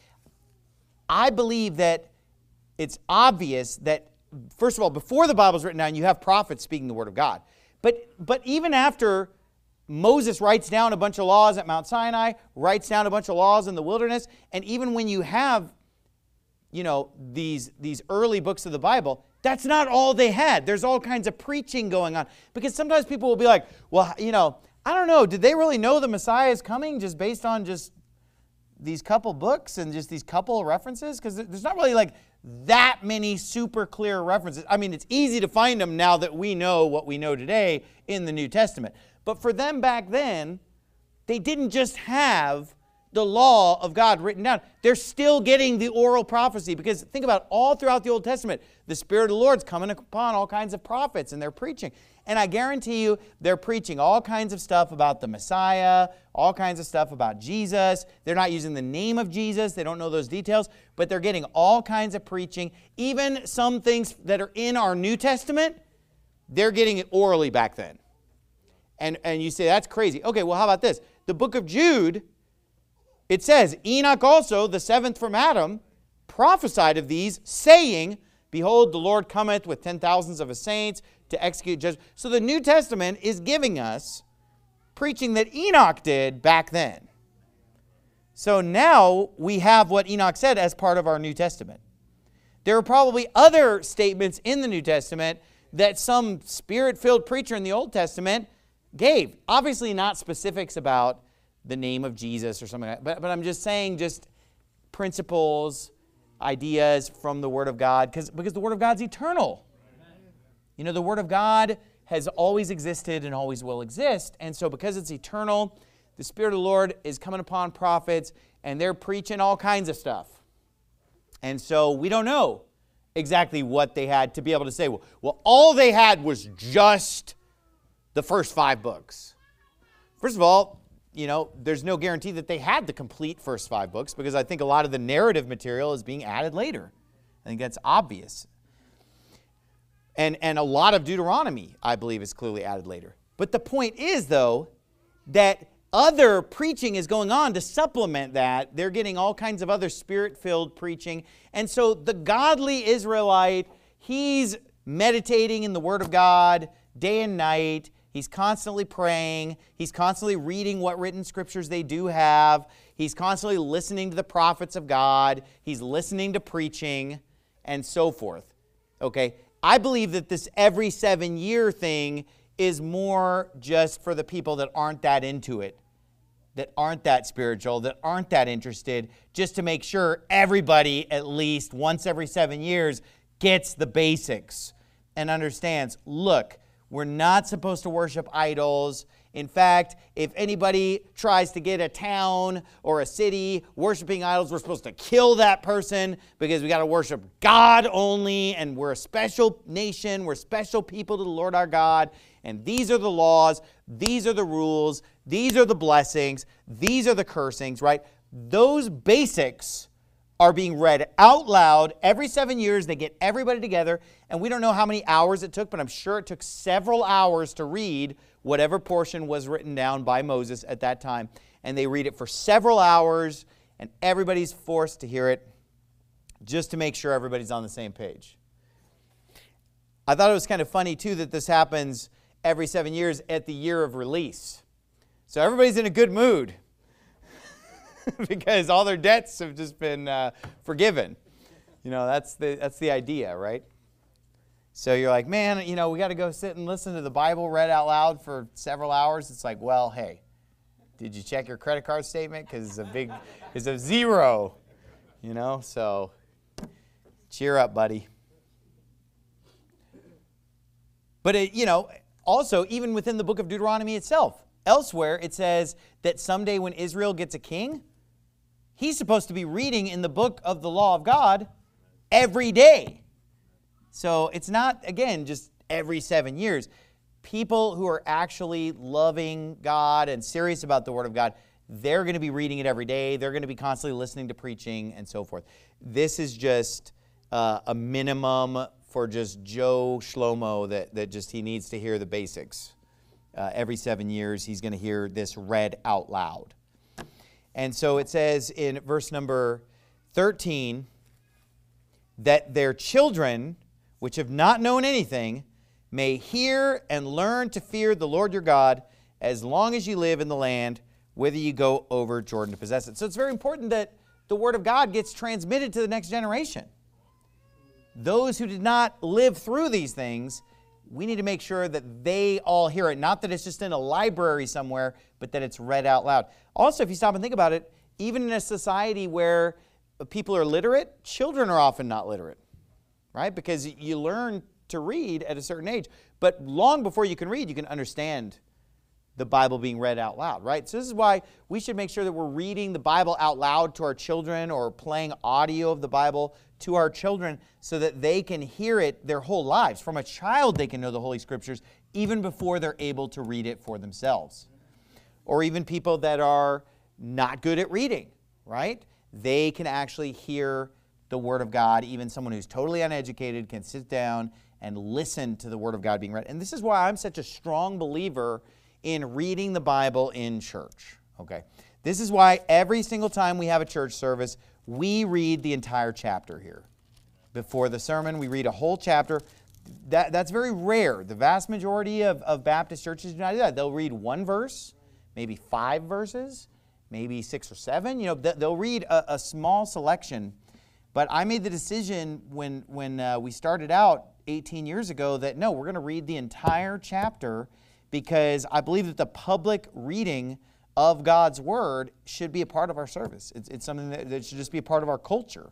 I believe that it's obvious that, first of all, before the Bible's written down, you have prophets speaking the word of God. But even after Moses writes down a bunch of laws at Mount Sinai, writes down a bunch of laws in the wilderness, and even when you have, these early books of the Bible, that's not all they had. There's all kinds of preaching going on. Because sometimes people will be like, well, I don't know, did they really know the Messiah is coming just based on just these couple books and just these couple of references? Because there's not really that many super clear references. I mean, it's easy to find them now that we know what we know today in the New Testament. But for them back then, they didn't just have the law of God written down. They're still getting the oral prophecy, because think about it, all throughout the Old Testament, the Spirit of the Lord's coming upon all kinds of prophets, and they're preaching. And I guarantee you, they're preaching all kinds of stuff about the Messiah, all kinds of stuff about Jesus. They're not using the name of Jesus. They don't know those details, but they're getting all kinds of preaching. Even some things that are in our New Testament, they're getting it orally back then. And you say, that's crazy. Okay, well, how about this? The book of Jude, it says, Enoch also, the seventh from Adam, prophesied of these, saying, behold, the Lord cometh with 10,000s of his saints to execute judgment. So the New Testament is giving us preaching that Enoch did back then. So now we have what Enoch said as part of our New Testament. There are probably other statements in the New Testament that some spirit-filled preacher in the Old Testament gave. Obviously not specifics about the name of Jesus or something like that, but I'm just saying just principles, ideas from the Word of God, because the Word of God's eternal. The Word of God has always existed and always will exist, and so because it's eternal, the Spirit of the Lord is coming upon prophets, and they're preaching all kinds of stuff. And so we don't know exactly what they had to be able to say, well, all they had was just the first 5 books. First of all, there's no guarantee that they had the complete first 5 books, because I think a lot of the narrative material is being added later. I think that's obvious. And a lot of Deuteronomy, I believe, is clearly added later. But the point is, though, that other preaching is going on to supplement that. They're getting all kinds of other spirit-filled preaching. And so the godly Israelite, he's meditating in the Word of God day and night. He's constantly praying. He's constantly reading what written scriptures they do have. He's constantly listening to the prophets of God. He's listening to preaching and so forth. Okay? I believe that this every 7-year thing is more just for the people that aren't that into it, that aren't that spiritual, that aren't that interested, just to make sure everybody at least once every 7 years gets the basics and understands, look, we're not supposed to worship idols. In fact, if anybody tries to get a town or a city worshiping idols, we're supposed to kill that person because we got to worship God only, and we're a special nation, we're special people to the Lord our God, and these are the laws, these are the rules, these are the blessings, these are the cursings, right? Those basics are being read out loud every 7 years. They get everybody together, and we don't know how many hours it took, but I'm sure it took several hours to read whatever portion was written down by Moses at that time. And they read it for several hours, and everybody's forced to hear it just to make sure everybody's on the same page. I thought it was kind of funny, too, that this happens every 7 years at the year of release. So everybody's in a good mood because all their debts have just been forgiven. You know, that's the idea, right? So you're like, man, you know, we got to go sit and listen to the Bible read out loud for several hours. It's like, well, hey, did you check your credit card statement? Because it's a zero, you know? So cheer up, buddy. But, you know, also, even within the book of Deuteronomy itself, elsewhere it says that someday when Israel gets a king, he's supposed to be reading in the book of the law of God every day. So it's not, again, just every 7 years. People who are actually loving God and serious about the Word of God, they're going to be reading it every day. They're going to be constantly listening to preaching and so forth. This is just a minimum for just Joe Shlomo that just he needs to hear the basics. Every 7 years, he's going to hear this read out loud. And so it says in verse number 13 that their children, which have not known anything, may hear and learn to fear the Lord your God as long as you live in the land, whether you go over Jordan to possess it. So it's very important that the Word of God gets transmitted to the next generation. Those who did not live through these things, we need to make sure that they all hear it. Not that it's just in a library somewhere, but that it's read out loud. Also, if you stop and think about it, even in a society where people are literate, children are often not literate, right? Because you learn to read at a certain age. But long before you can read, you can understand the Bible being read out loud, right? So this is why we should make sure that we're reading the Bible out loud to our children or playing audio of the Bible to our children so that they can hear it their whole lives. From a child, they can know the Holy Scriptures even before they're able to read it for themselves. Or even people that are not good at reading, right? They can actually hear the Word of God. Even someone who's totally uneducated can sit down and listen to the Word of God being read. And this is why I'm such a strong believer in reading the Bible in church, okay? This is why every single time we have a church service, we read the entire chapter here. Before the sermon, we read a whole chapter. That's very rare. The vast majority of Baptist churches do not do that. They'll read one verse, maybe 5 verses, maybe 6 or 7. You know, they'll read a small selection. But I made the decision when we started out 18 years ago that, no, we're going to read the entire chapter because I believe that the public reading of God's Word should be a part of our service. It's something that should just be a part of our culture.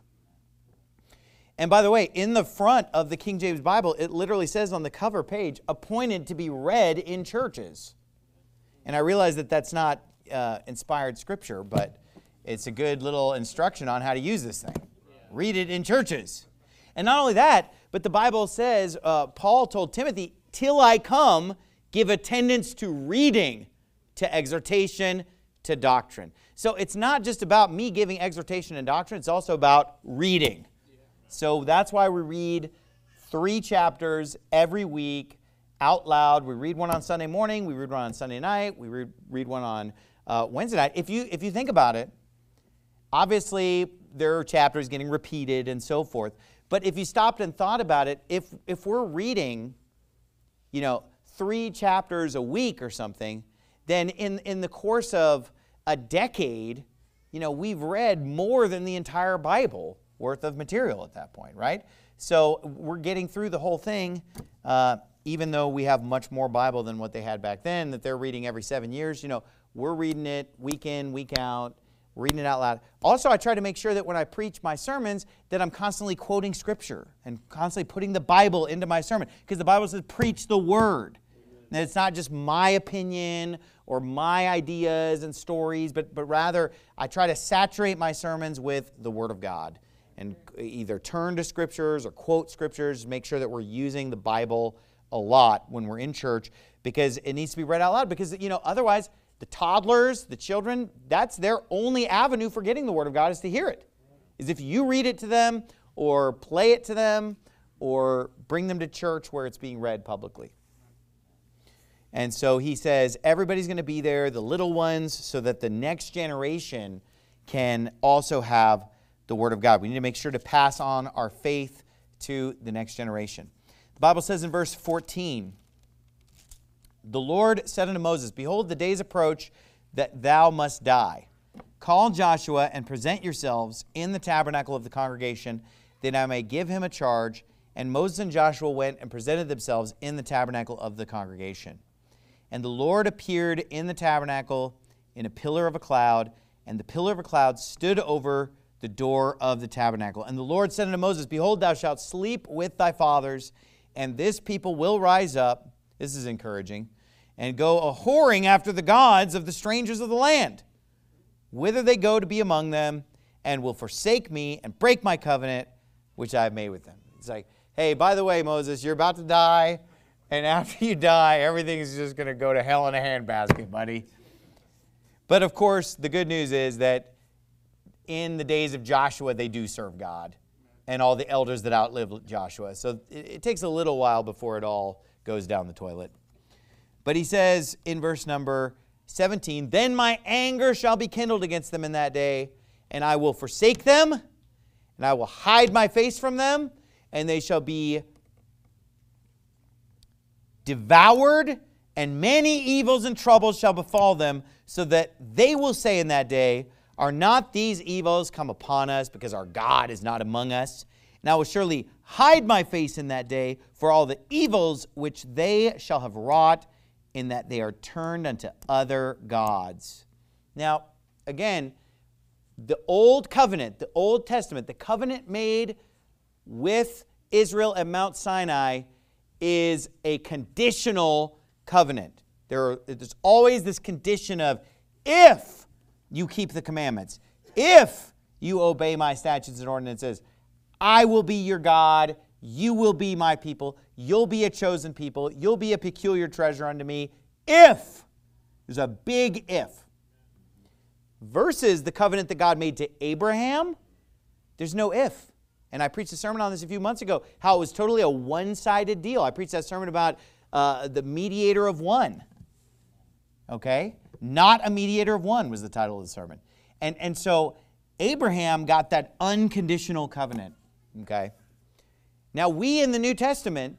And by the way, in the front of the King James Bible, it literally says on the cover page, appointed to be read in churches. And I realize that that's not inspired scripture, but it's a good little instruction on how to use this thing. Read it in churches. And not only that, but the Bible says, Paul told Timothy, till I come, give attendance to reading, to exhortation, to doctrine. So it's not just about me giving exhortation and doctrine, it's also about reading. So that's why we read 3 chapters every week out loud. We read one on Sunday morning, we read one on Sunday night, we read one on Wednesday night. If you think about it, obviously there are chapters getting repeated and so forth. But if you stopped and thought about it, if we're reading, 3 chapters a week or something, then in the course of a decade, we've read more than the entire Bible worth of material at that point, right? So we're getting through the whole thing, even though we have much more Bible than what they had back then, that they're reading every 7 years. We're reading it week in, week out, reading it out loud. Also, I try to make sure that when I preach my sermons, that I'm constantly quoting Scripture and constantly putting the Bible into my sermon, because the Bible says, preach the Word. And it's not just my opinion or my ideas and stories, but rather I try to saturate my sermons with the Word of God and either turn to Scriptures or quote Scriptures, make sure that we're using the Bible a lot when we're in church because it needs to be read out loud because, otherwise the toddlers, the children, that's their only avenue for getting the Word of God is to hear it. Is if you read it to them or play it to them or bring them to church where it's being read publicly. And so he says, everybody's going to be there, the little ones, so that the next generation can also have the Word of God. We need to make sure to pass on our faith to the next generation. The Bible says in verse 14, the Lord said unto Moses, behold, the days approach that thou must die. Call Joshua and present yourselves in the tabernacle of the congregation, that I may give him a charge. And Moses and Joshua went and presented themselves in the tabernacle of the congregation. And the Lord appeared in the tabernacle in a pillar of a cloud, and the pillar of a cloud stood over the door of the tabernacle. And the Lord said unto Moses, behold, thou shalt sleep with thy fathers, and this people will rise up, this is encouraging, and go a-whoring after the gods of the strangers of the land, whither they go to be among them, and will forsake me and break my covenant, which I have made with them. It's like, hey, by the way, Moses, you're about to die. And after you die, everything's just going to go to hell in a handbasket, buddy. But of course, the good news is that in the days of Joshua, they do serve God and all the elders that outlived Joshua. So it takes a little while before it all goes down the toilet. But he says in verse number 17, then my anger shall be kindled against them in that day, and I will forsake them, and I will hide my face from them, and they shall be devoured, and many evils and troubles shall befall them, so that they will say in that day, are not these evils come upon us, because our God is not among us? And I will surely hide my face in that day for all the evils which they shall have wrought, in that they are turned unto other gods. Now, again, the Old Covenant, the Old Testament, the covenant made with Israel at Mount Sinai is a conditional covenant. There's always this condition of if you keep the commandments, if you obey my statutes and ordinances, I will be your God, you will be my people, you'll be a chosen people, you'll be a peculiar treasure unto me, if. There's a big if. Versus the covenant that God made to Abraham, there's no if. And I preached a sermon on this a few months ago, how it was totally a one-sided deal. I preached that sermon about the mediator of one. Okay? Not a mediator of one was the title of the sermon. And so Abraham got that unconditional covenant. Okay? Now we in the New Testament,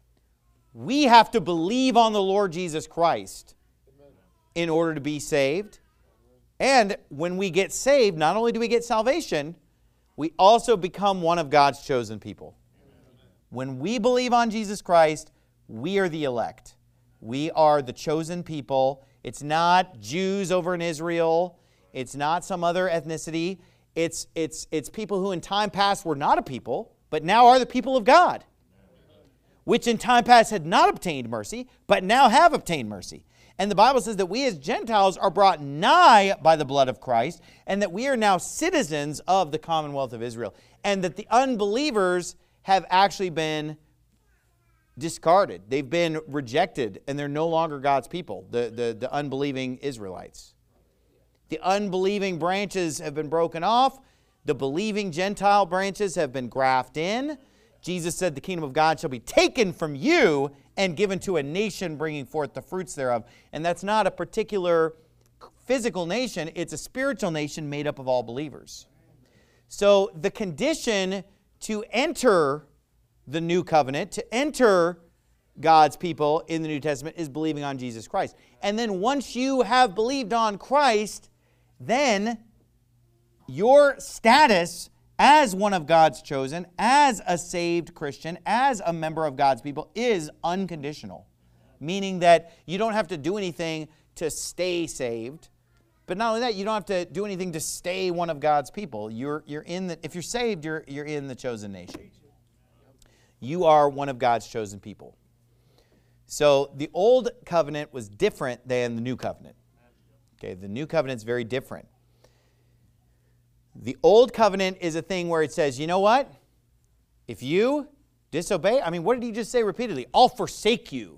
we have to believe on the Lord Jesus Christ in order to be saved. And when we get saved, not only do we get salvation, we also become one of God's chosen people. When we believe on Jesus Christ, we are the elect. We are the chosen people. It's not Jews over in Israel. It's not some other ethnicity. It's people who in time past were not a people, but now are the people of God, which in time past had not obtained mercy, but now have obtained mercy. And the Bible says that we as Gentiles are brought nigh by the blood of Christ, and that we are now citizens of the commonwealth of Israel, and that the unbelievers have actually been discarded. They've been rejected, and they're no longer God's people, the unbelieving Israelites. The unbelieving branches have been broken off. The believing Gentile branches have been grafted in. Jesus said the kingdom of God shall be taken from you and given to a nation bringing forth the fruits thereof. And that's not a particular physical nation. It's a spiritual nation made up of all believers. So the condition to enter the new covenant, to enter God's people in the New Testament, is believing on Jesus Christ. And then once you have believed on Christ, then your status as one of God's chosen, as a saved Christian, as a member of God's people, is unconditional. Meaning that you don't have to do anything to stay saved. But not only that, you don't have to do anything to stay one of God's people. If you're saved, you're in the chosen nation. You are one of God's chosen people. So the old covenant was different than the new covenant. Okay, the new covenant's very different. The old covenant is a thing where it says, you know what? If you disobey, what did he just say repeatedly? I'll forsake you.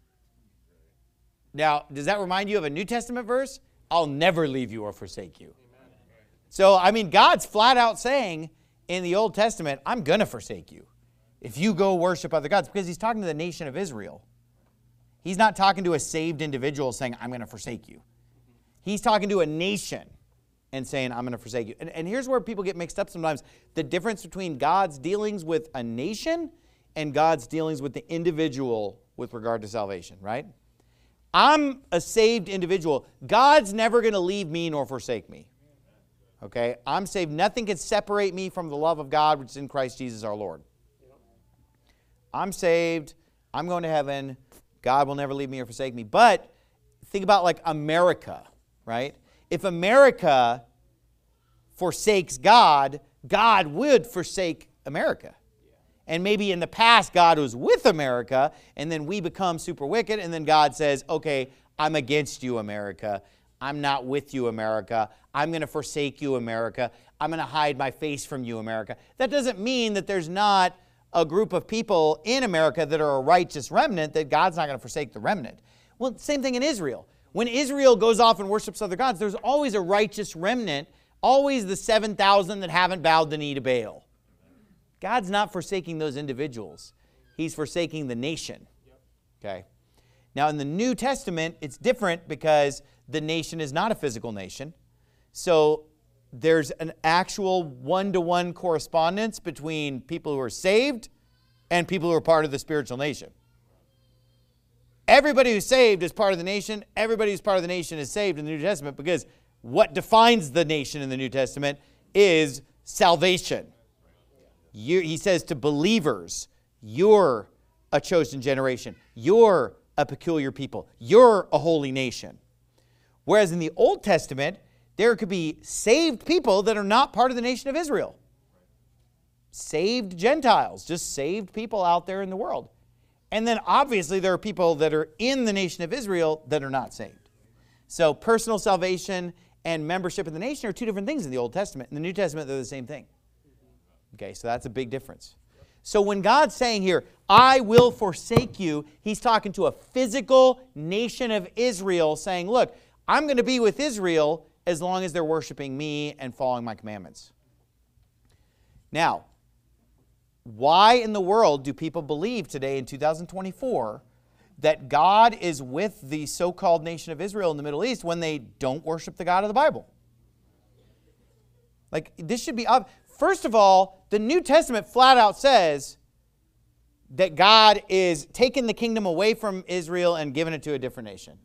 Now, does that remind you of a New Testament verse? I'll never leave you or forsake you. So, God's flat out saying in the Old Testament, I'm going to forsake you if you go worship other gods, because he's talking to the nation of Israel. He's not talking to a saved individual saying, I'm going to forsake you. He's talking to a nation and saying, I'm going to forsake you. And here's where people get mixed up sometimes. The difference between God's dealings with a nation and God's dealings with the individual with regard to salvation, right? I'm a saved individual. God's never going to leave me nor forsake me. Okay? I'm saved. Nothing can separate me from the love of God, which is in Christ Jesus our Lord. I'm saved. I'm going to heaven. God will never leave me or forsake me. But think about like America, right? If America forsakes God, God would forsake America. And maybe in the past, God was with America, and then we become super wicked, and then God says, okay, I'm against you, America. I'm not with you, America. I'm going to forsake you, America. I'm going to hide my face from you, America. That doesn't mean that there's not a group of people in America that are a righteous remnant, that God's not going to forsake the remnant. Well, same thing in Israel. When Israel goes off and worships other gods, there's always a righteous remnant, always the 7,000 that haven't bowed the knee to Baal. God's not forsaking those individuals. He's forsaking the nation. Okay. Now in the New Testament, it's different because the nation is not a physical nation. So there's an actual one-to-one correspondence between people who are saved and people who are part of the spiritual nation. Everybody who's saved is part of the nation. Everybody who's part of the nation is saved in the New Testament, because what defines the nation in the New Testament is salvation. He says to believers, you're a chosen generation. You're a peculiar people. You're a holy nation. Whereas in the Old Testament, there could be saved people that are not part of the nation of Israel. Saved Gentiles, just saved people out there in the world. And then obviously there are people that are in the nation of Israel that are not saved. So personal salvation and membership in the nation are two different things in the Old Testament. In the New Testament, they're the same thing. Okay, so that's a big difference. So when God's saying here, I will forsake you, he's talking to a physical nation of Israel saying, look, I'm going to be with Israel as long as they're worshiping me and following my commandments. Now, why in the world do people believe today in 2024 that God is with the so-called nation of Israel in the Middle East when they don't worship the God of the Bible? Like, this should be obvious. First of all, the New Testament flat out says that God is taking the kingdom away from Israel and giving it to a different nation.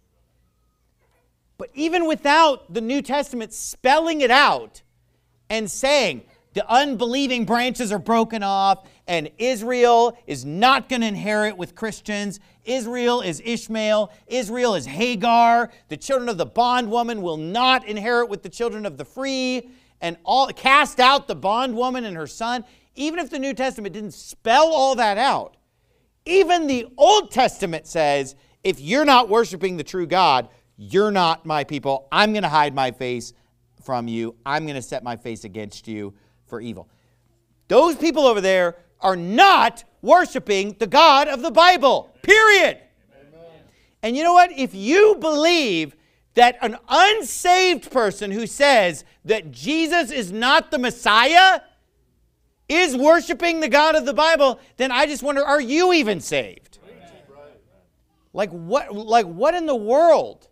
But even without the New Testament spelling it out and saying the unbelieving branches are broken off and Israel is not going to inherit with Christians, Israel is Ishmael, Israel is Hagar, the children of the bondwoman will not inherit with the children of the free, and all cast out the bondwoman and her son. Even if the New Testament didn't spell all that out, even the Old Testament says, if you're not worshiping the true God, you're not my people. I'm going to hide my face from you. I'm going to set my face against you for evil. Those people over there are not worshiping the God of the Bible. Period. Amen. And you know what? If you believe that an unsaved person who says that Jesus is not the Messiah is worshiping the God of the Bible, then I just wonder, are you even saved? Like what in the world?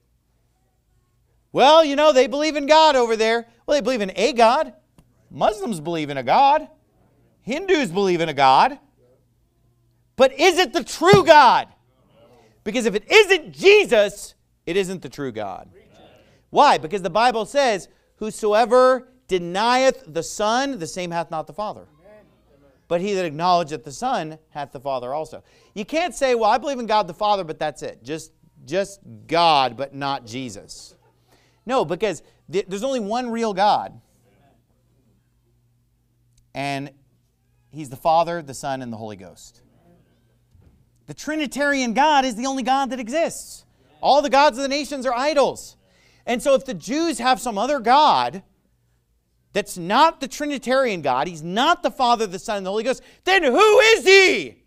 Well, you know, they believe in God over there. Well, they believe in a God. Muslims believe in a God. Hindus believe in a God. But is it the true God? Because if it isn't Jesus, it isn't the true God. Why? Because the Bible says, whosoever denieth the Son, the same hath not the Father. But he that acknowledgeth the Son hath the Father also. You can't say, well, I believe in God the Father, but that's it. Just God, but not Jesus. No, because there's only one real God. And He's the Father, the Son, and the Holy Ghost. The Trinitarian God is the only God that exists. All the gods of the nations are idols. And so if the Jews have some other God that's not the Trinitarian God, he's not the Father, the Son, and the Holy Ghost, then who is he?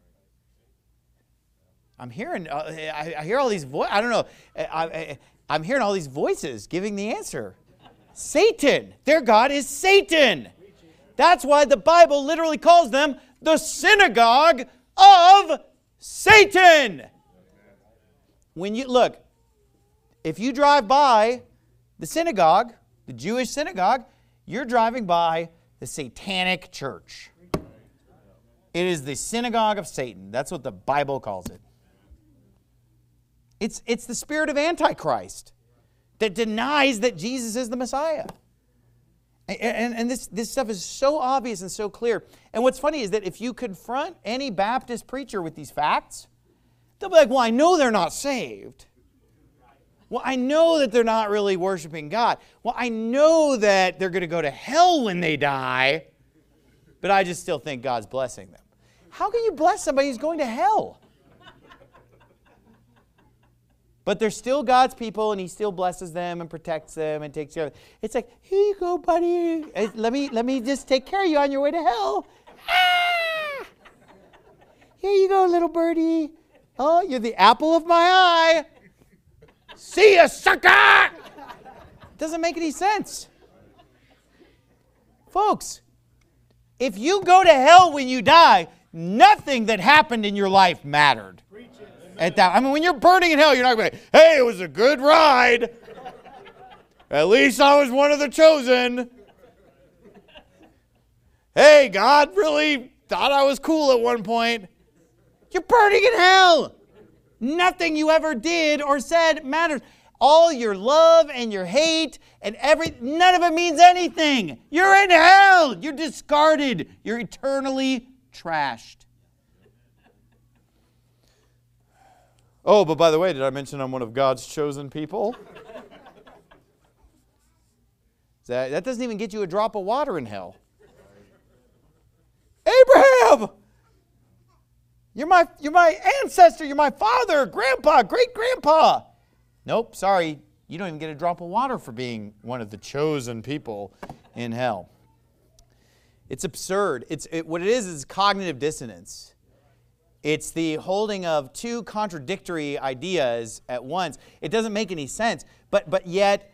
I'm hearing, I hear all these voices, I don't know, I'm hearing all these voices giving the answer. Satan. Their God is Satan. That's why the Bible literally calls them the synagogue of Satan. When you look, if you drive by the synagogue, the Jewish synagogue, you're driving by the satanic church. It is the synagogue of Satan. That's what the Bible calls it. It's the spirit of Antichrist that denies that Jesus is the Messiah. And this stuff is so obvious and so clear. And what's funny is that if you confront any Baptist preacher with these facts, they'll be like, well, I know they're not saved. Well, I know that they're not really worshiping God. Well, I know that they're going to go to hell when they die, but I just still think God's blessing them. How can you bless somebody who's going to hell? But they're still God's people, and he still blesses them and protects them and takes care of them. It's like, here you go, buddy. Let me just take care of you on your way to hell. Ah! Here you go, little birdie. Oh, you're the apple of my eye. See ya, sucker! Doesn't make any sense. Folks, if you go to hell when you die, nothing that happened in your life mattered. At that, I mean, when you're burning in hell, you're not going to say, hey, it was a good ride. At least I was one of the chosen. Hey, God really thought I was cool at one point. You're burning in hell. Nothing you ever did or said matters. All your love and your hate and none of it means anything. You're in hell. You're discarded. You're eternally trashed. Oh, but by the way, did I mention I'm one of God's chosen people? That doesn't even get you a drop of water in hell. Abraham! You're my ancestor. You're my father, grandpa, great-grandpa. Nope, sorry. You don't even get a drop of water for being one of the chosen people in hell. It's absurd. What it is cognitive dissonance. It's the holding of two contradictory ideas at once. It doesn't make any sense. But yet,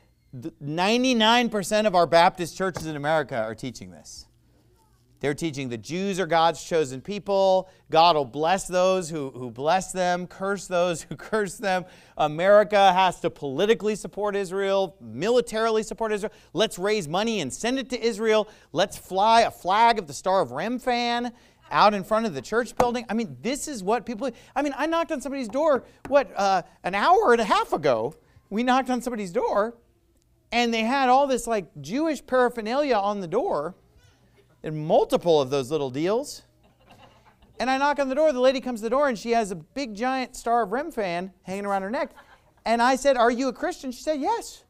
99% of our Baptist churches in America are teaching this. They're teaching the Jews are God's chosen people. God will bless those who bless them, curse those who curse them. America has to politically support Israel, militarily support Israel. Let's raise money and send it to Israel. Let's fly a flag of the Star of Remphan out in front of the church building. I mean, this is what people... I mean, I knocked on somebody's door, an hour and a half ago. We knocked on somebody's door, and they had all this, like, Jewish paraphernalia on the door, and multiple of those little deals. And I knock on the door, the lady comes to the door, and she has a big, giant Star of Remphan hanging around her neck. And I said, are you a Christian? She said, yes.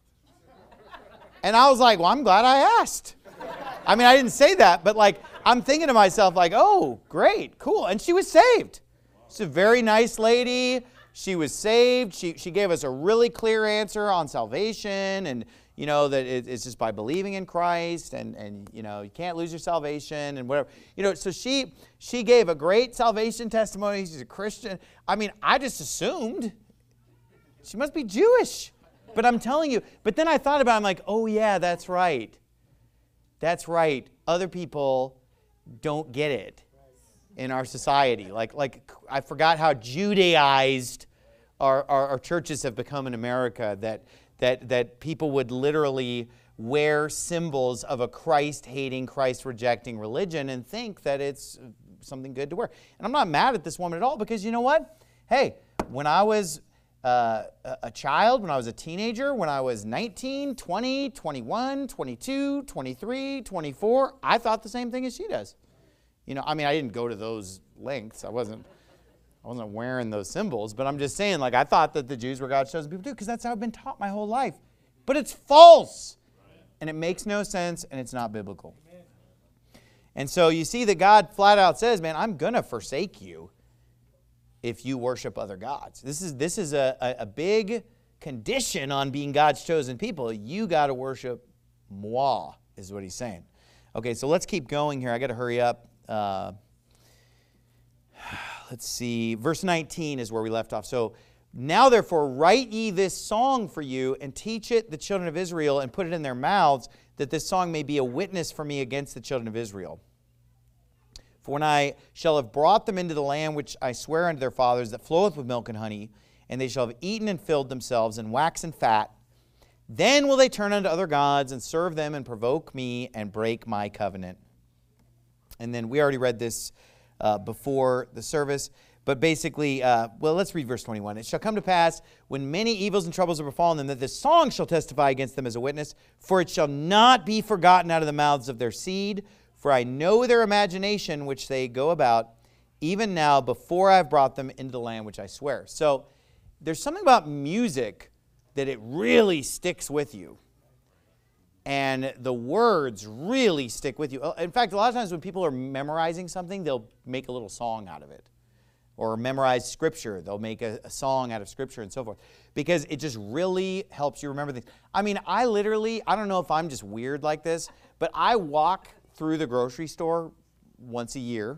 And I was like, well, I'm glad I asked. I mean, I didn't say that, but, like, I'm thinking to myself, like, oh, great, cool. And she was saved. She's a very nice lady. She was saved. She gave us a really clear answer on salvation and, you know, that it's just by believing in Christ and you know, you can't lose your salvation and whatever. You know, so she gave a great salvation testimony. She's a Christian. I mean, I just assumed she must be Jewish. But I'm telling you, but then I thought about it, I'm like, oh, yeah, that's right. That's right. Other people don't get it in our society. Like I forgot how Judaized our churches have become in America, that people would literally wear symbols of a Christ-hating, Christ-rejecting religion and think that it's something good to wear. And I'm not mad at this woman at all, because you know what? Hey, when I was a child, when I was a teenager, when I was 19, 20, 21, 22, 23, 24, I thought the same thing as she does. You know, I mean, I didn't go to those lengths. I wasn't wearing those symbols, but I'm just saying, like, I thought that the Jews were God's chosen people too, because that's how I've been taught my whole life. But it's false, and it makes no sense, and it's not biblical. And so you see that God flat out says, man, I'm going to forsake you. if you worship other gods. This is a big condition on being God's chosen people. You got to worship moi, is what he's saying. Okay, so let's keep going here. I got to hurry up. Let's see. Verse 19 is where we left off. So, now therefore write ye this song for you, and teach it the children of Israel, and put it in their mouths, that this song may be a witness for me against the children of Israel. For when I shall have brought them into the land which I swear unto their fathers, that floweth with milk and honey, and they shall have eaten and filled themselves, and waxen fat, then will they turn unto other gods, and serve them, and provoke me, and break my covenant. And then we already read this before the service. But basically, well, let's read verse 21. It shall come to pass, when many evils and troubles have befallen them, that this song shall testify against them as a witness. For it shall not be forgotten out of the mouths of their seed. For I know their imagination which they go about, even now before I have brought them into the land which I swear. So there's something about music that it really sticks with you. And the words really stick with you. In fact, a lot of times when people are memorizing something, they'll make a little song out of it. Or memorize Scripture. They'll make a song out of Scripture and so forth. Because it just really helps you remember things. I mean, I don't know if I'm just weird like this, but I walk through the grocery store once a year.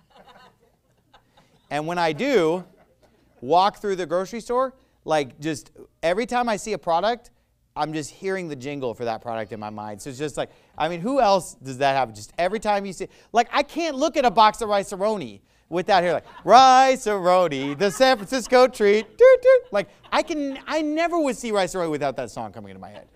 And when I do walk through the grocery store, like just every time I see a product, I'm just hearing the jingle for that product in my mind. So it's just like, I mean, who else does that have? Just every time you see, like I can't look at a box of Rice-A-Roni without hearing like, Rice-A-Roni, the San Francisco treat. Doo, doo. Like I never would see Rice-A-Roni without that song coming into my head.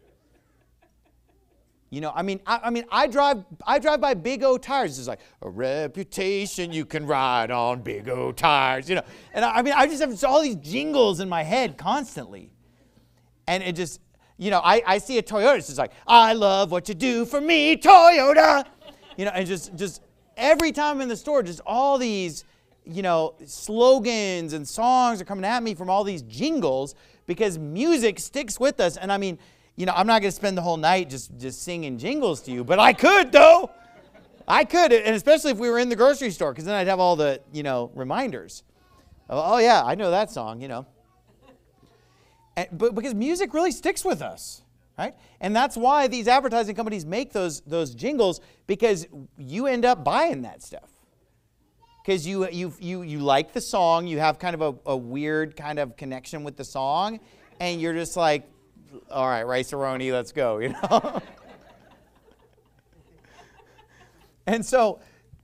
You know, I drive by Big O Tires. It's like, a reputation you can ride on Big O Tires, you know. And I just have all these jingles in my head constantly. And it just, you know, I see a Toyota. It's just like, I love what you do for me, Toyota. You know, and just every time I'm in the store, just all these, you know, slogans and songs are coming at me from all these jingles because music sticks with us. And I mean, you know, I'm not going to spend the whole night just singing jingles to you, but I could, though. I could, and especially if we were in the grocery store, because then I'd have all the, you know, reminders. Oh, yeah, I know that song, you know. But because music really sticks with us, right? And that's why these advertising companies make those jingles, because you end up buying that stuff. Because you like the song, you have kind of a weird kind of connection with the song, and you're just like, all right, Rice-A-Roni, let's go, you know? And so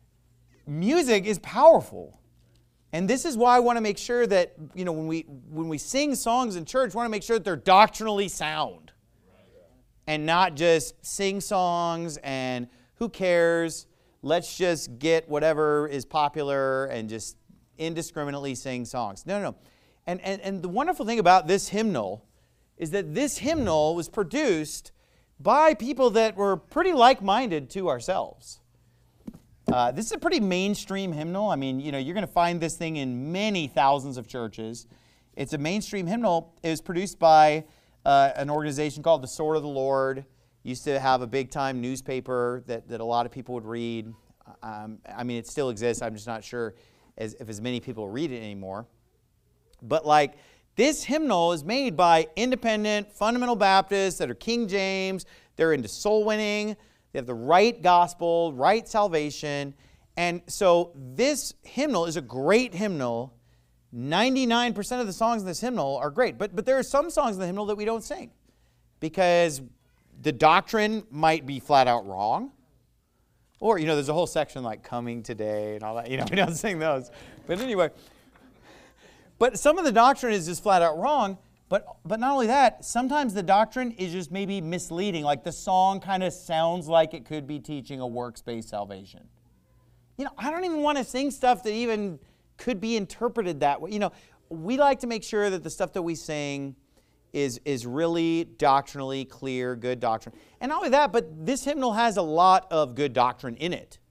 music is powerful. And this is why I want to make sure that, you know, when we sing songs in church, we want to make sure that they're doctrinally sound. And not just sing songs and who cares, let's just get whatever is popular and just indiscriminately sing songs. No. And the wonderful thing about this hymnal is that this hymnal was produced by people that were pretty like-minded to ourselves. This is a pretty mainstream hymnal. I mean, you know, you're going to find this thing in many thousands of churches. It's a mainstream hymnal. It was produced by an organization called the Sword of the Lord. Used to have a big-time newspaper that a lot of people would read. I mean, it still exists. I'm just not sure if as many people read it anymore. But like, this hymnal is made by independent, fundamental Baptists that are King James. They're into soul winning. They have the right gospel, right salvation. And so this hymnal is a great hymnal. 99% of the songs in this hymnal are great. But there are some songs in the hymnal that we don't sing because the doctrine might be flat out wrong. Or, you know, there's a whole section like Coming Today and all that. You know, we don't sing those. But anyway. But some of the doctrine is just flat out wrong. But not only that, sometimes the doctrine is just maybe misleading. Like the song kind of sounds like it could be teaching a works-based salvation. You know, I don't even want to sing stuff that even could be interpreted that way. You know, we like to make sure that the stuff that we sing is really doctrinally clear, good doctrine. And not only that, but this hymnal has a lot of good doctrine in it.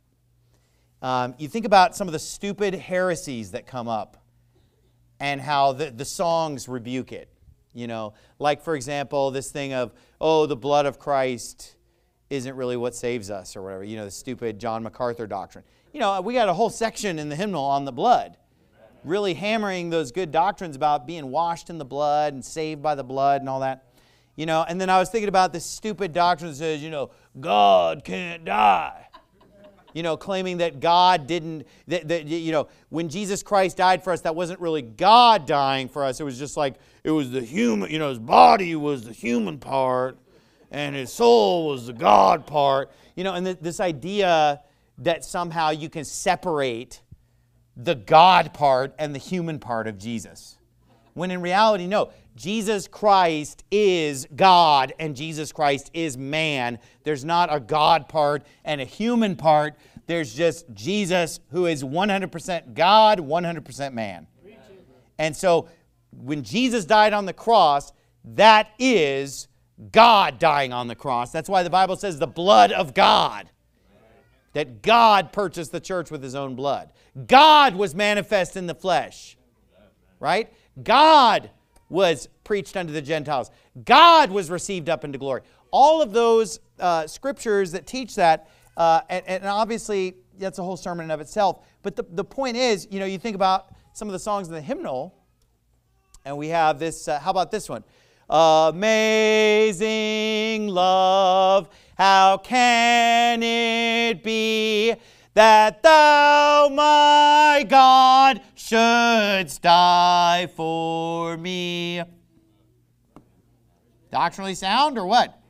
You think about some of the stupid heresies that come up and how the songs rebuke it. You know, like, for example, this thing of, oh, the blood of Christ isn't really what saves us or whatever. You know, the stupid John MacArthur doctrine. You know, we got a whole section in the hymnal on the blood. really hammering those good doctrines about being washed in the blood and saved by the blood and all that. You know, and then I was thinking about this stupid doctrine that says, you know, God can't die. You know, claiming that God didn't, you know, when Jesus Christ died for us, that wasn't really God dying for us. It was just like, it was the human, you know, his body was the human part and his soul was the God part. You know, and this idea that somehow you can separate the God part and the human part of Jesus. When in reality, no. Jesus Christ is God and Jesus Christ is man. There's not a God part and a human part. There's just Jesus who is 100% God, 100% man. And so when Jesus died on the cross, that is God dying on the cross. That's why the Bible says the blood of God. That God purchased the church with his own blood. God was manifest in the flesh. Right? God was preached unto the Gentiles. God was received up into glory. All of those scriptures that teach that, and obviously that's a whole sermon in of itself. But the point is, you know, you think about some of the songs in the hymnal, and we have this, how about this one? Amazing love, how can it be that thou, my God, shouldst die for me? Doctrinally sound or what?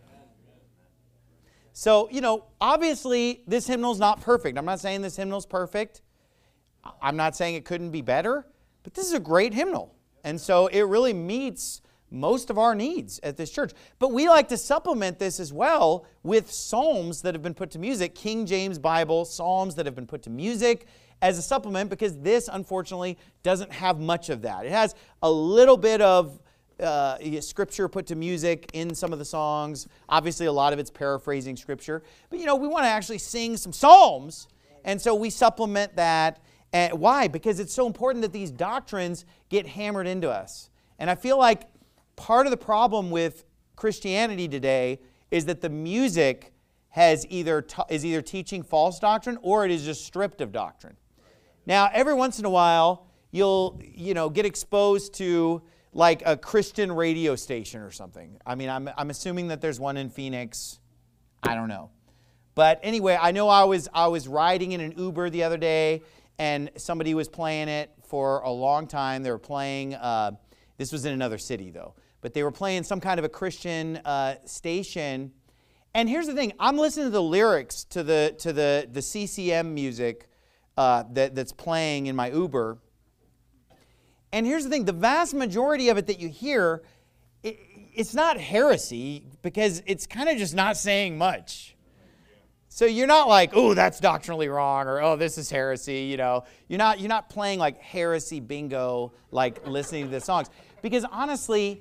So, you know, obviously this hymnal's not perfect. I'm not saying this hymnal's perfect. I'm not saying it couldn't be better, but this is a great hymnal. And so it really meets most of our needs at this church. But we like to supplement this as well with psalms that have been put to music, King James Bible psalms that have been put to music as a supplement, because this, unfortunately, doesn't have much of that. It has a little bit of scripture put to music in some of the songs. Obviously, a lot of it's paraphrasing scripture. But, you know, we want to actually sing some psalms, and so we supplement that. And why? Because it's so important that these doctrines get hammered into us. And I feel like part of the problem with Christianity today is that the music is either teaching false doctrine or it is just stripped of doctrine. Now, every once in a while, you'll get exposed to like a Christian radio station or something. I mean, I'm assuming that there's one in Phoenix. I don't know. But anyway, I know I was riding in an Uber the other day, and somebody was playing it for a long time. They were playing, this was in another city though, but they were playing some kind of a Christian station. And here's the thing, I'm listening to the lyrics to the CCM music that's playing in my Uber. And here's the thing, the vast majority of it that you hear, it's not heresy, because it's kind of just not saying much. So you're not like, oh, that's doctrinally wrong, or oh, this is heresy, you know. You're not playing like heresy bingo, like listening to the songs. Because honestly,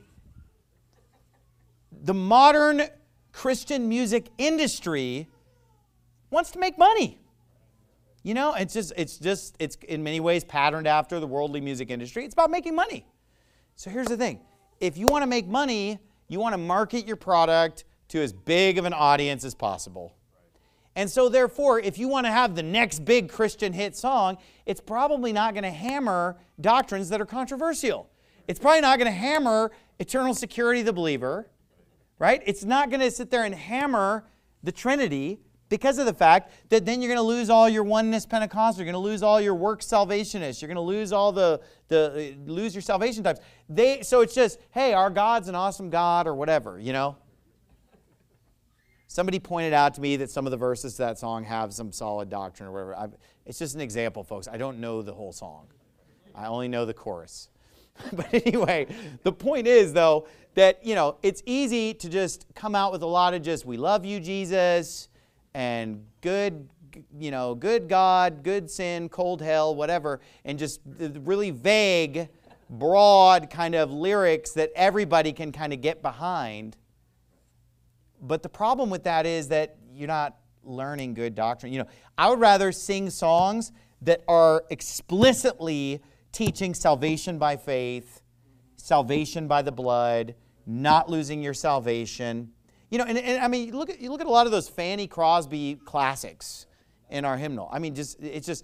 the modern Christian music industry wants to make money. You know, it's in many ways patterned after the worldly music industry. It's about making money. So here's the thing. If you want to make money, you want to market your product to as big of an audience as possible. And so therefore, if you want to have the next big Christian hit song, it's probably not going to hammer doctrines that are controversial. It's probably not going to hammer eternal security of the believer, right? It's not going to sit there and hammer the Trinity, because of the fact that then you're going to lose all your oneness Pentecostals, you're going to lose all your work salvationists, you're going to lose all lose your salvation types. So it's just, hey, our God's an awesome God or whatever, you know. Somebody pointed out to me that some of the verses to that song have some solid doctrine or whatever. It's just an example, folks. I don't know the whole song. I only know the chorus. But anyway, the point is, though, that, you know, it's easy to just come out with a lot of just, we love you, Jesus, and good God, good sin, cold hell, whatever, and just really vague, broad kind of lyrics that everybody can kind of get behind. But the problem with that is that you're not learning good doctrine. You know, I would rather sing songs that are explicitly teaching salvation by faith, salvation by the blood, not losing your salvation. You know, and I mean, you look at a lot of those Fanny Crosby classics in our hymnal. I mean, it's just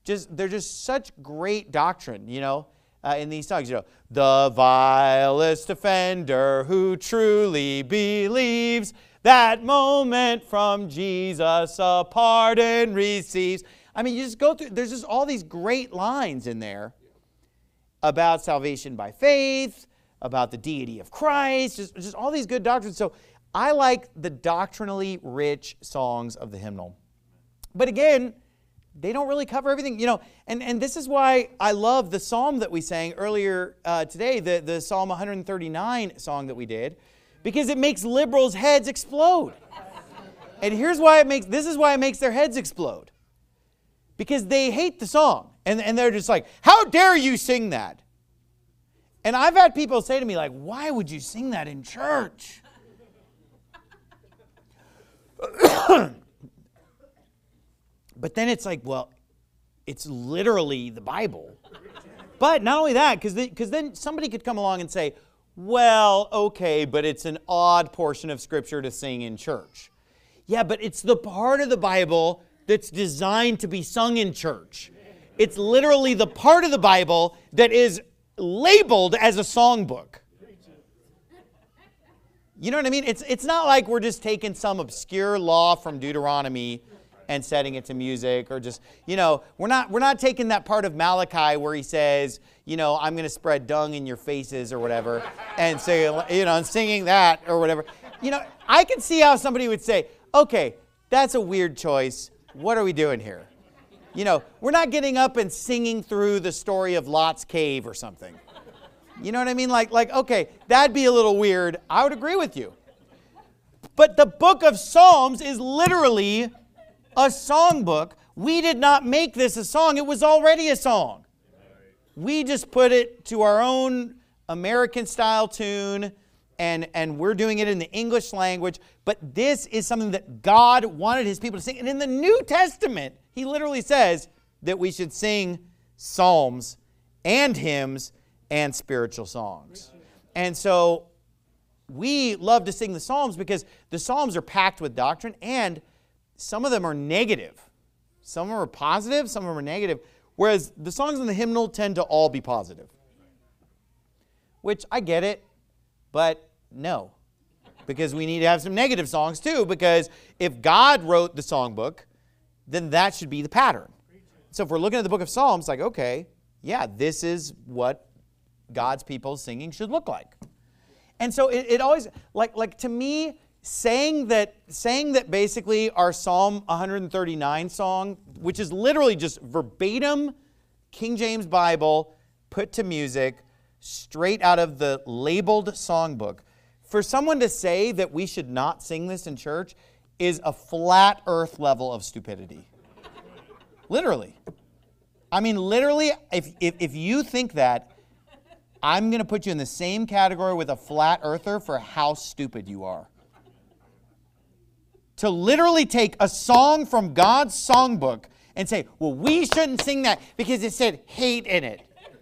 they're just such great doctrine, in these songs. The vilest offender who truly believes that moment from Jesus a pardon receives. I mean, you just go through, there's just all these great lines in there about salvation by faith, about the deity of Christ, just all these good doctrines. So I like the doctrinally rich songs of the hymnal. But again, they don't really cover everything, and this is why I love the psalm that we sang earlier today, the Psalm 139 song that we did, because it makes liberals' heads explode. And this is why it makes their heads explode. Because they hate the song. And they're just like, how dare you sing that? And I've had people say to me, like, why would you sing that in church? But then it's like, well, it's literally the Bible. But not only that, because then somebody could come along and say, well, okay, but it's an odd portion of Scripture to sing in church. Yeah, but it's the part of the Bible that's designed to be sung in church. It's literally the part of the Bible that is labeled as a songbook. You know what I mean? It's not like we're just taking some obscure law from Deuteronomy and setting it to music, or just, we're not taking that part of Malachi where he says, I'm going to spread dung in your faces or whatever, and say, and singing that or whatever. I can see how somebody would say, okay, that's a weird choice. What are we doing here? We're not getting up and singing through the story of Lot's cave or something. You know what I mean? Like, okay, that'd be a little weird. I would agree with you. But the book of Psalms is literally a songbook. We did not make this a song. It was already a song. We just put it to our own American-style tune, and we're doing it in the English language. But this is something that God wanted His people to sing. And in the New Testament, He literally says that we should sing psalms and hymns and spiritual songs. And so we love to sing the Psalms because the Psalms are packed with doctrine, and some of them are negative. Some of them are positive, some of them are negative, whereas the songs in the hymnal tend to all be positive. Which, I get it, but no. Because we need to have some negative songs too, because if God wrote the songbook, then that should be the pattern. So if we're looking at the book of Psalms, like, okay, yeah, this is what God's people singing should look like. And so it always, like to me, saying that basically our Psalm 139 song, which is literally just verbatim King James Bible put to music, straight out of the labeled songbook, for someone to say that we should not sing this in church is a flat earth level of stupidity. Literally. I mean, literally, if you think that, I'm going to put you in the same category with a flat earther for how stupid you are. To literally take a song from God's songbook and say, well, we shouldn't sing that because it said hate in it.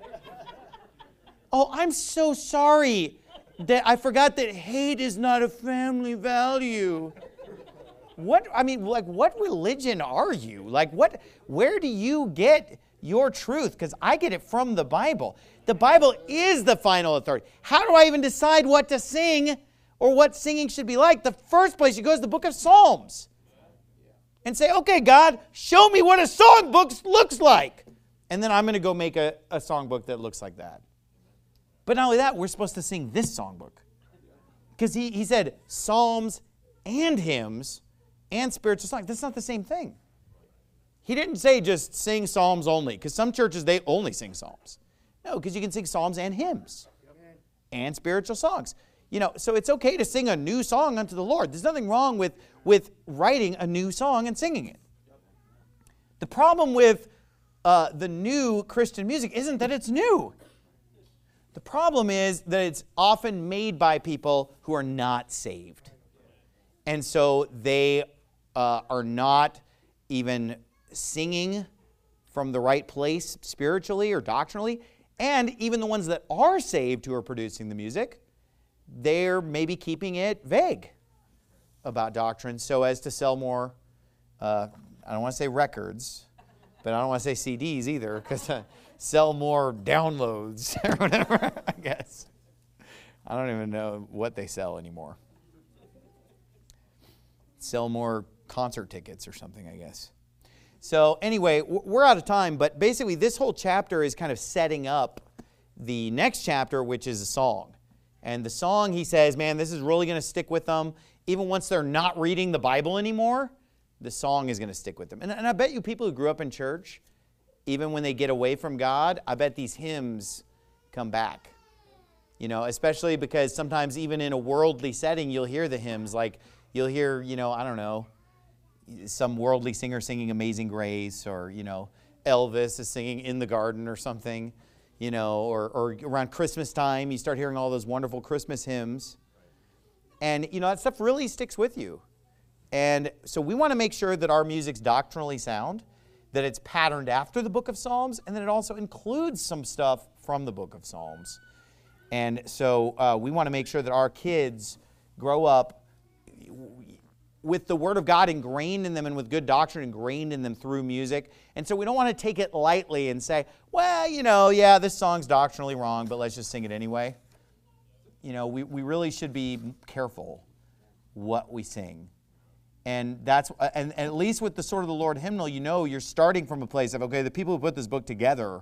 Oh, I'm so sorry that I forgot that hate is not a family value. What religion are you? Where do you get your truth? Because I get it from the Bible. The Bible is the final authority. How do I even decide what to sing or what singing should be like? The first place you go is the book of Psalms. And say, okay, God, show me what a songbook looks like. And then I'm going to go make a songbook that looks like that. But not only that, we're supposed to sing this songbook. Because he said psalms and hymns and spiritual songs. That's not the same thing. He didn't say just sing psalms only, because some churches, they only sing psalms. No, because you can sing psalms and hymns and spiritual songs. So it's okay to sing a new song unto the Lord. There's nothing wrong with writing a new song and singing it. The problem with the new Christian music isn't that it's new. The problem is that it's often made by people who are not saved. And so they are not even singing from the right place spiritually or doctrinally. And even the ones that are saved who are producing the music, they're maybe keeping it vague about doctrine so as to sell more, I don't want to say records, But I don't want to say CDs either, because sell more downloads or whatever, I guess. I don't even know what they sell anymore. Sell more concert tickets or something, I guess. So anyway, we're out of time, but basically this whole chapter is kind of setting up the next chapter, which is a song. And the song, he says, man, this is really going to stick with them. Even once they're not reading the Bible anymore, the song is going to stick with them. And I bet you people who grew up in church, even when they get away from God, I bet these hymns come back. You know, especially because sometimes even in a worldly setting, you'll hear the hymns. Like you'll hear, you know, I don't know, some worldly singer singing Amazing Grace, or, you know, Elvis is singing In the Garden or something, you know, or around Christmas time, you start hearing all those wonderful Christmas hymns. And, you know, that stuff really sticks with you. And so we want to make sure that our music's doctrinally sound, that it's patterned after the book of Psalms, and that it also includes some stuff from the book of Psalms. And so we want to make sure that our kids grow up with the Word of God ingrained in them and with good doctrine ingrained in them through music. And so we don't want to take it lightly and say, well, you know, yeah, this song's doctrinally wrong, but let's just sing it anyway. You know, we really should be careful what we sing. And that's and at least with the Sword of the Lord hymnal, you know, you're starting from a place of, okay, the people who put this book together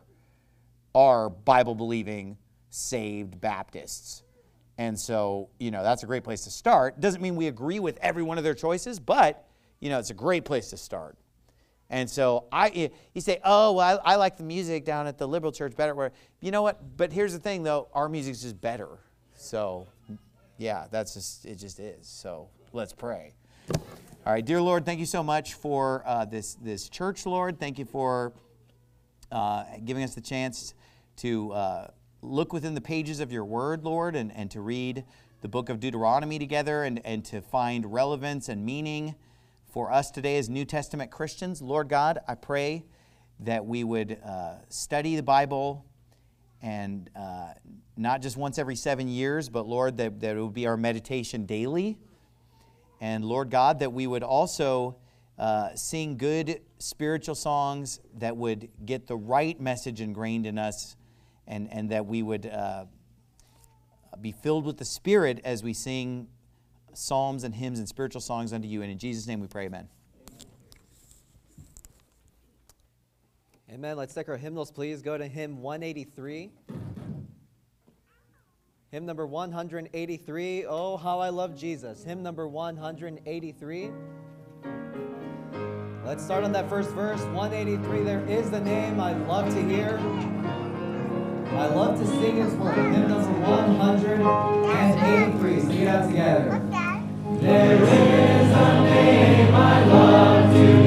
are Bible-believing, saved Baptists. And so, you know, that's a great place to start. Doesn't mean we agree with every one of their choices, but, you know, it's a great place to start. And so you say, oh, well, I like the music down at the liberal church better. You know what? But here's the thing, though. Our music's just better. So, yeah, it just is. So let's pray. All right, dear Lord, thank you so much for this church, Lord. Thank you for giving us the chance to look within the pages of your word, Lord, and to read the book of Deuteronomy together and to find relevance and meaning for us today as New Testament Christians. Lord God, I pray that we would study the Bible, and not just once every 7 years, but Lord, that it would be our meditation daily. And Lord God, that we would also sing good spiritual songs that would get the right message ingrained in us, and that we would be filled with the Spirit as we sing psalms and hymns and spiritual songs unto you. And in Jesus' name we pray, amen. Amen. Let's take our hymnals, please. Go to hymn 183. Hymn number 183, Oh, How I Love Jesus. Hymn number 183. Let's start on that first verse, 183. There is the name I love to hear. I love to sing His word. Hymn number 183. Sing it out together. There is a name I love to hear.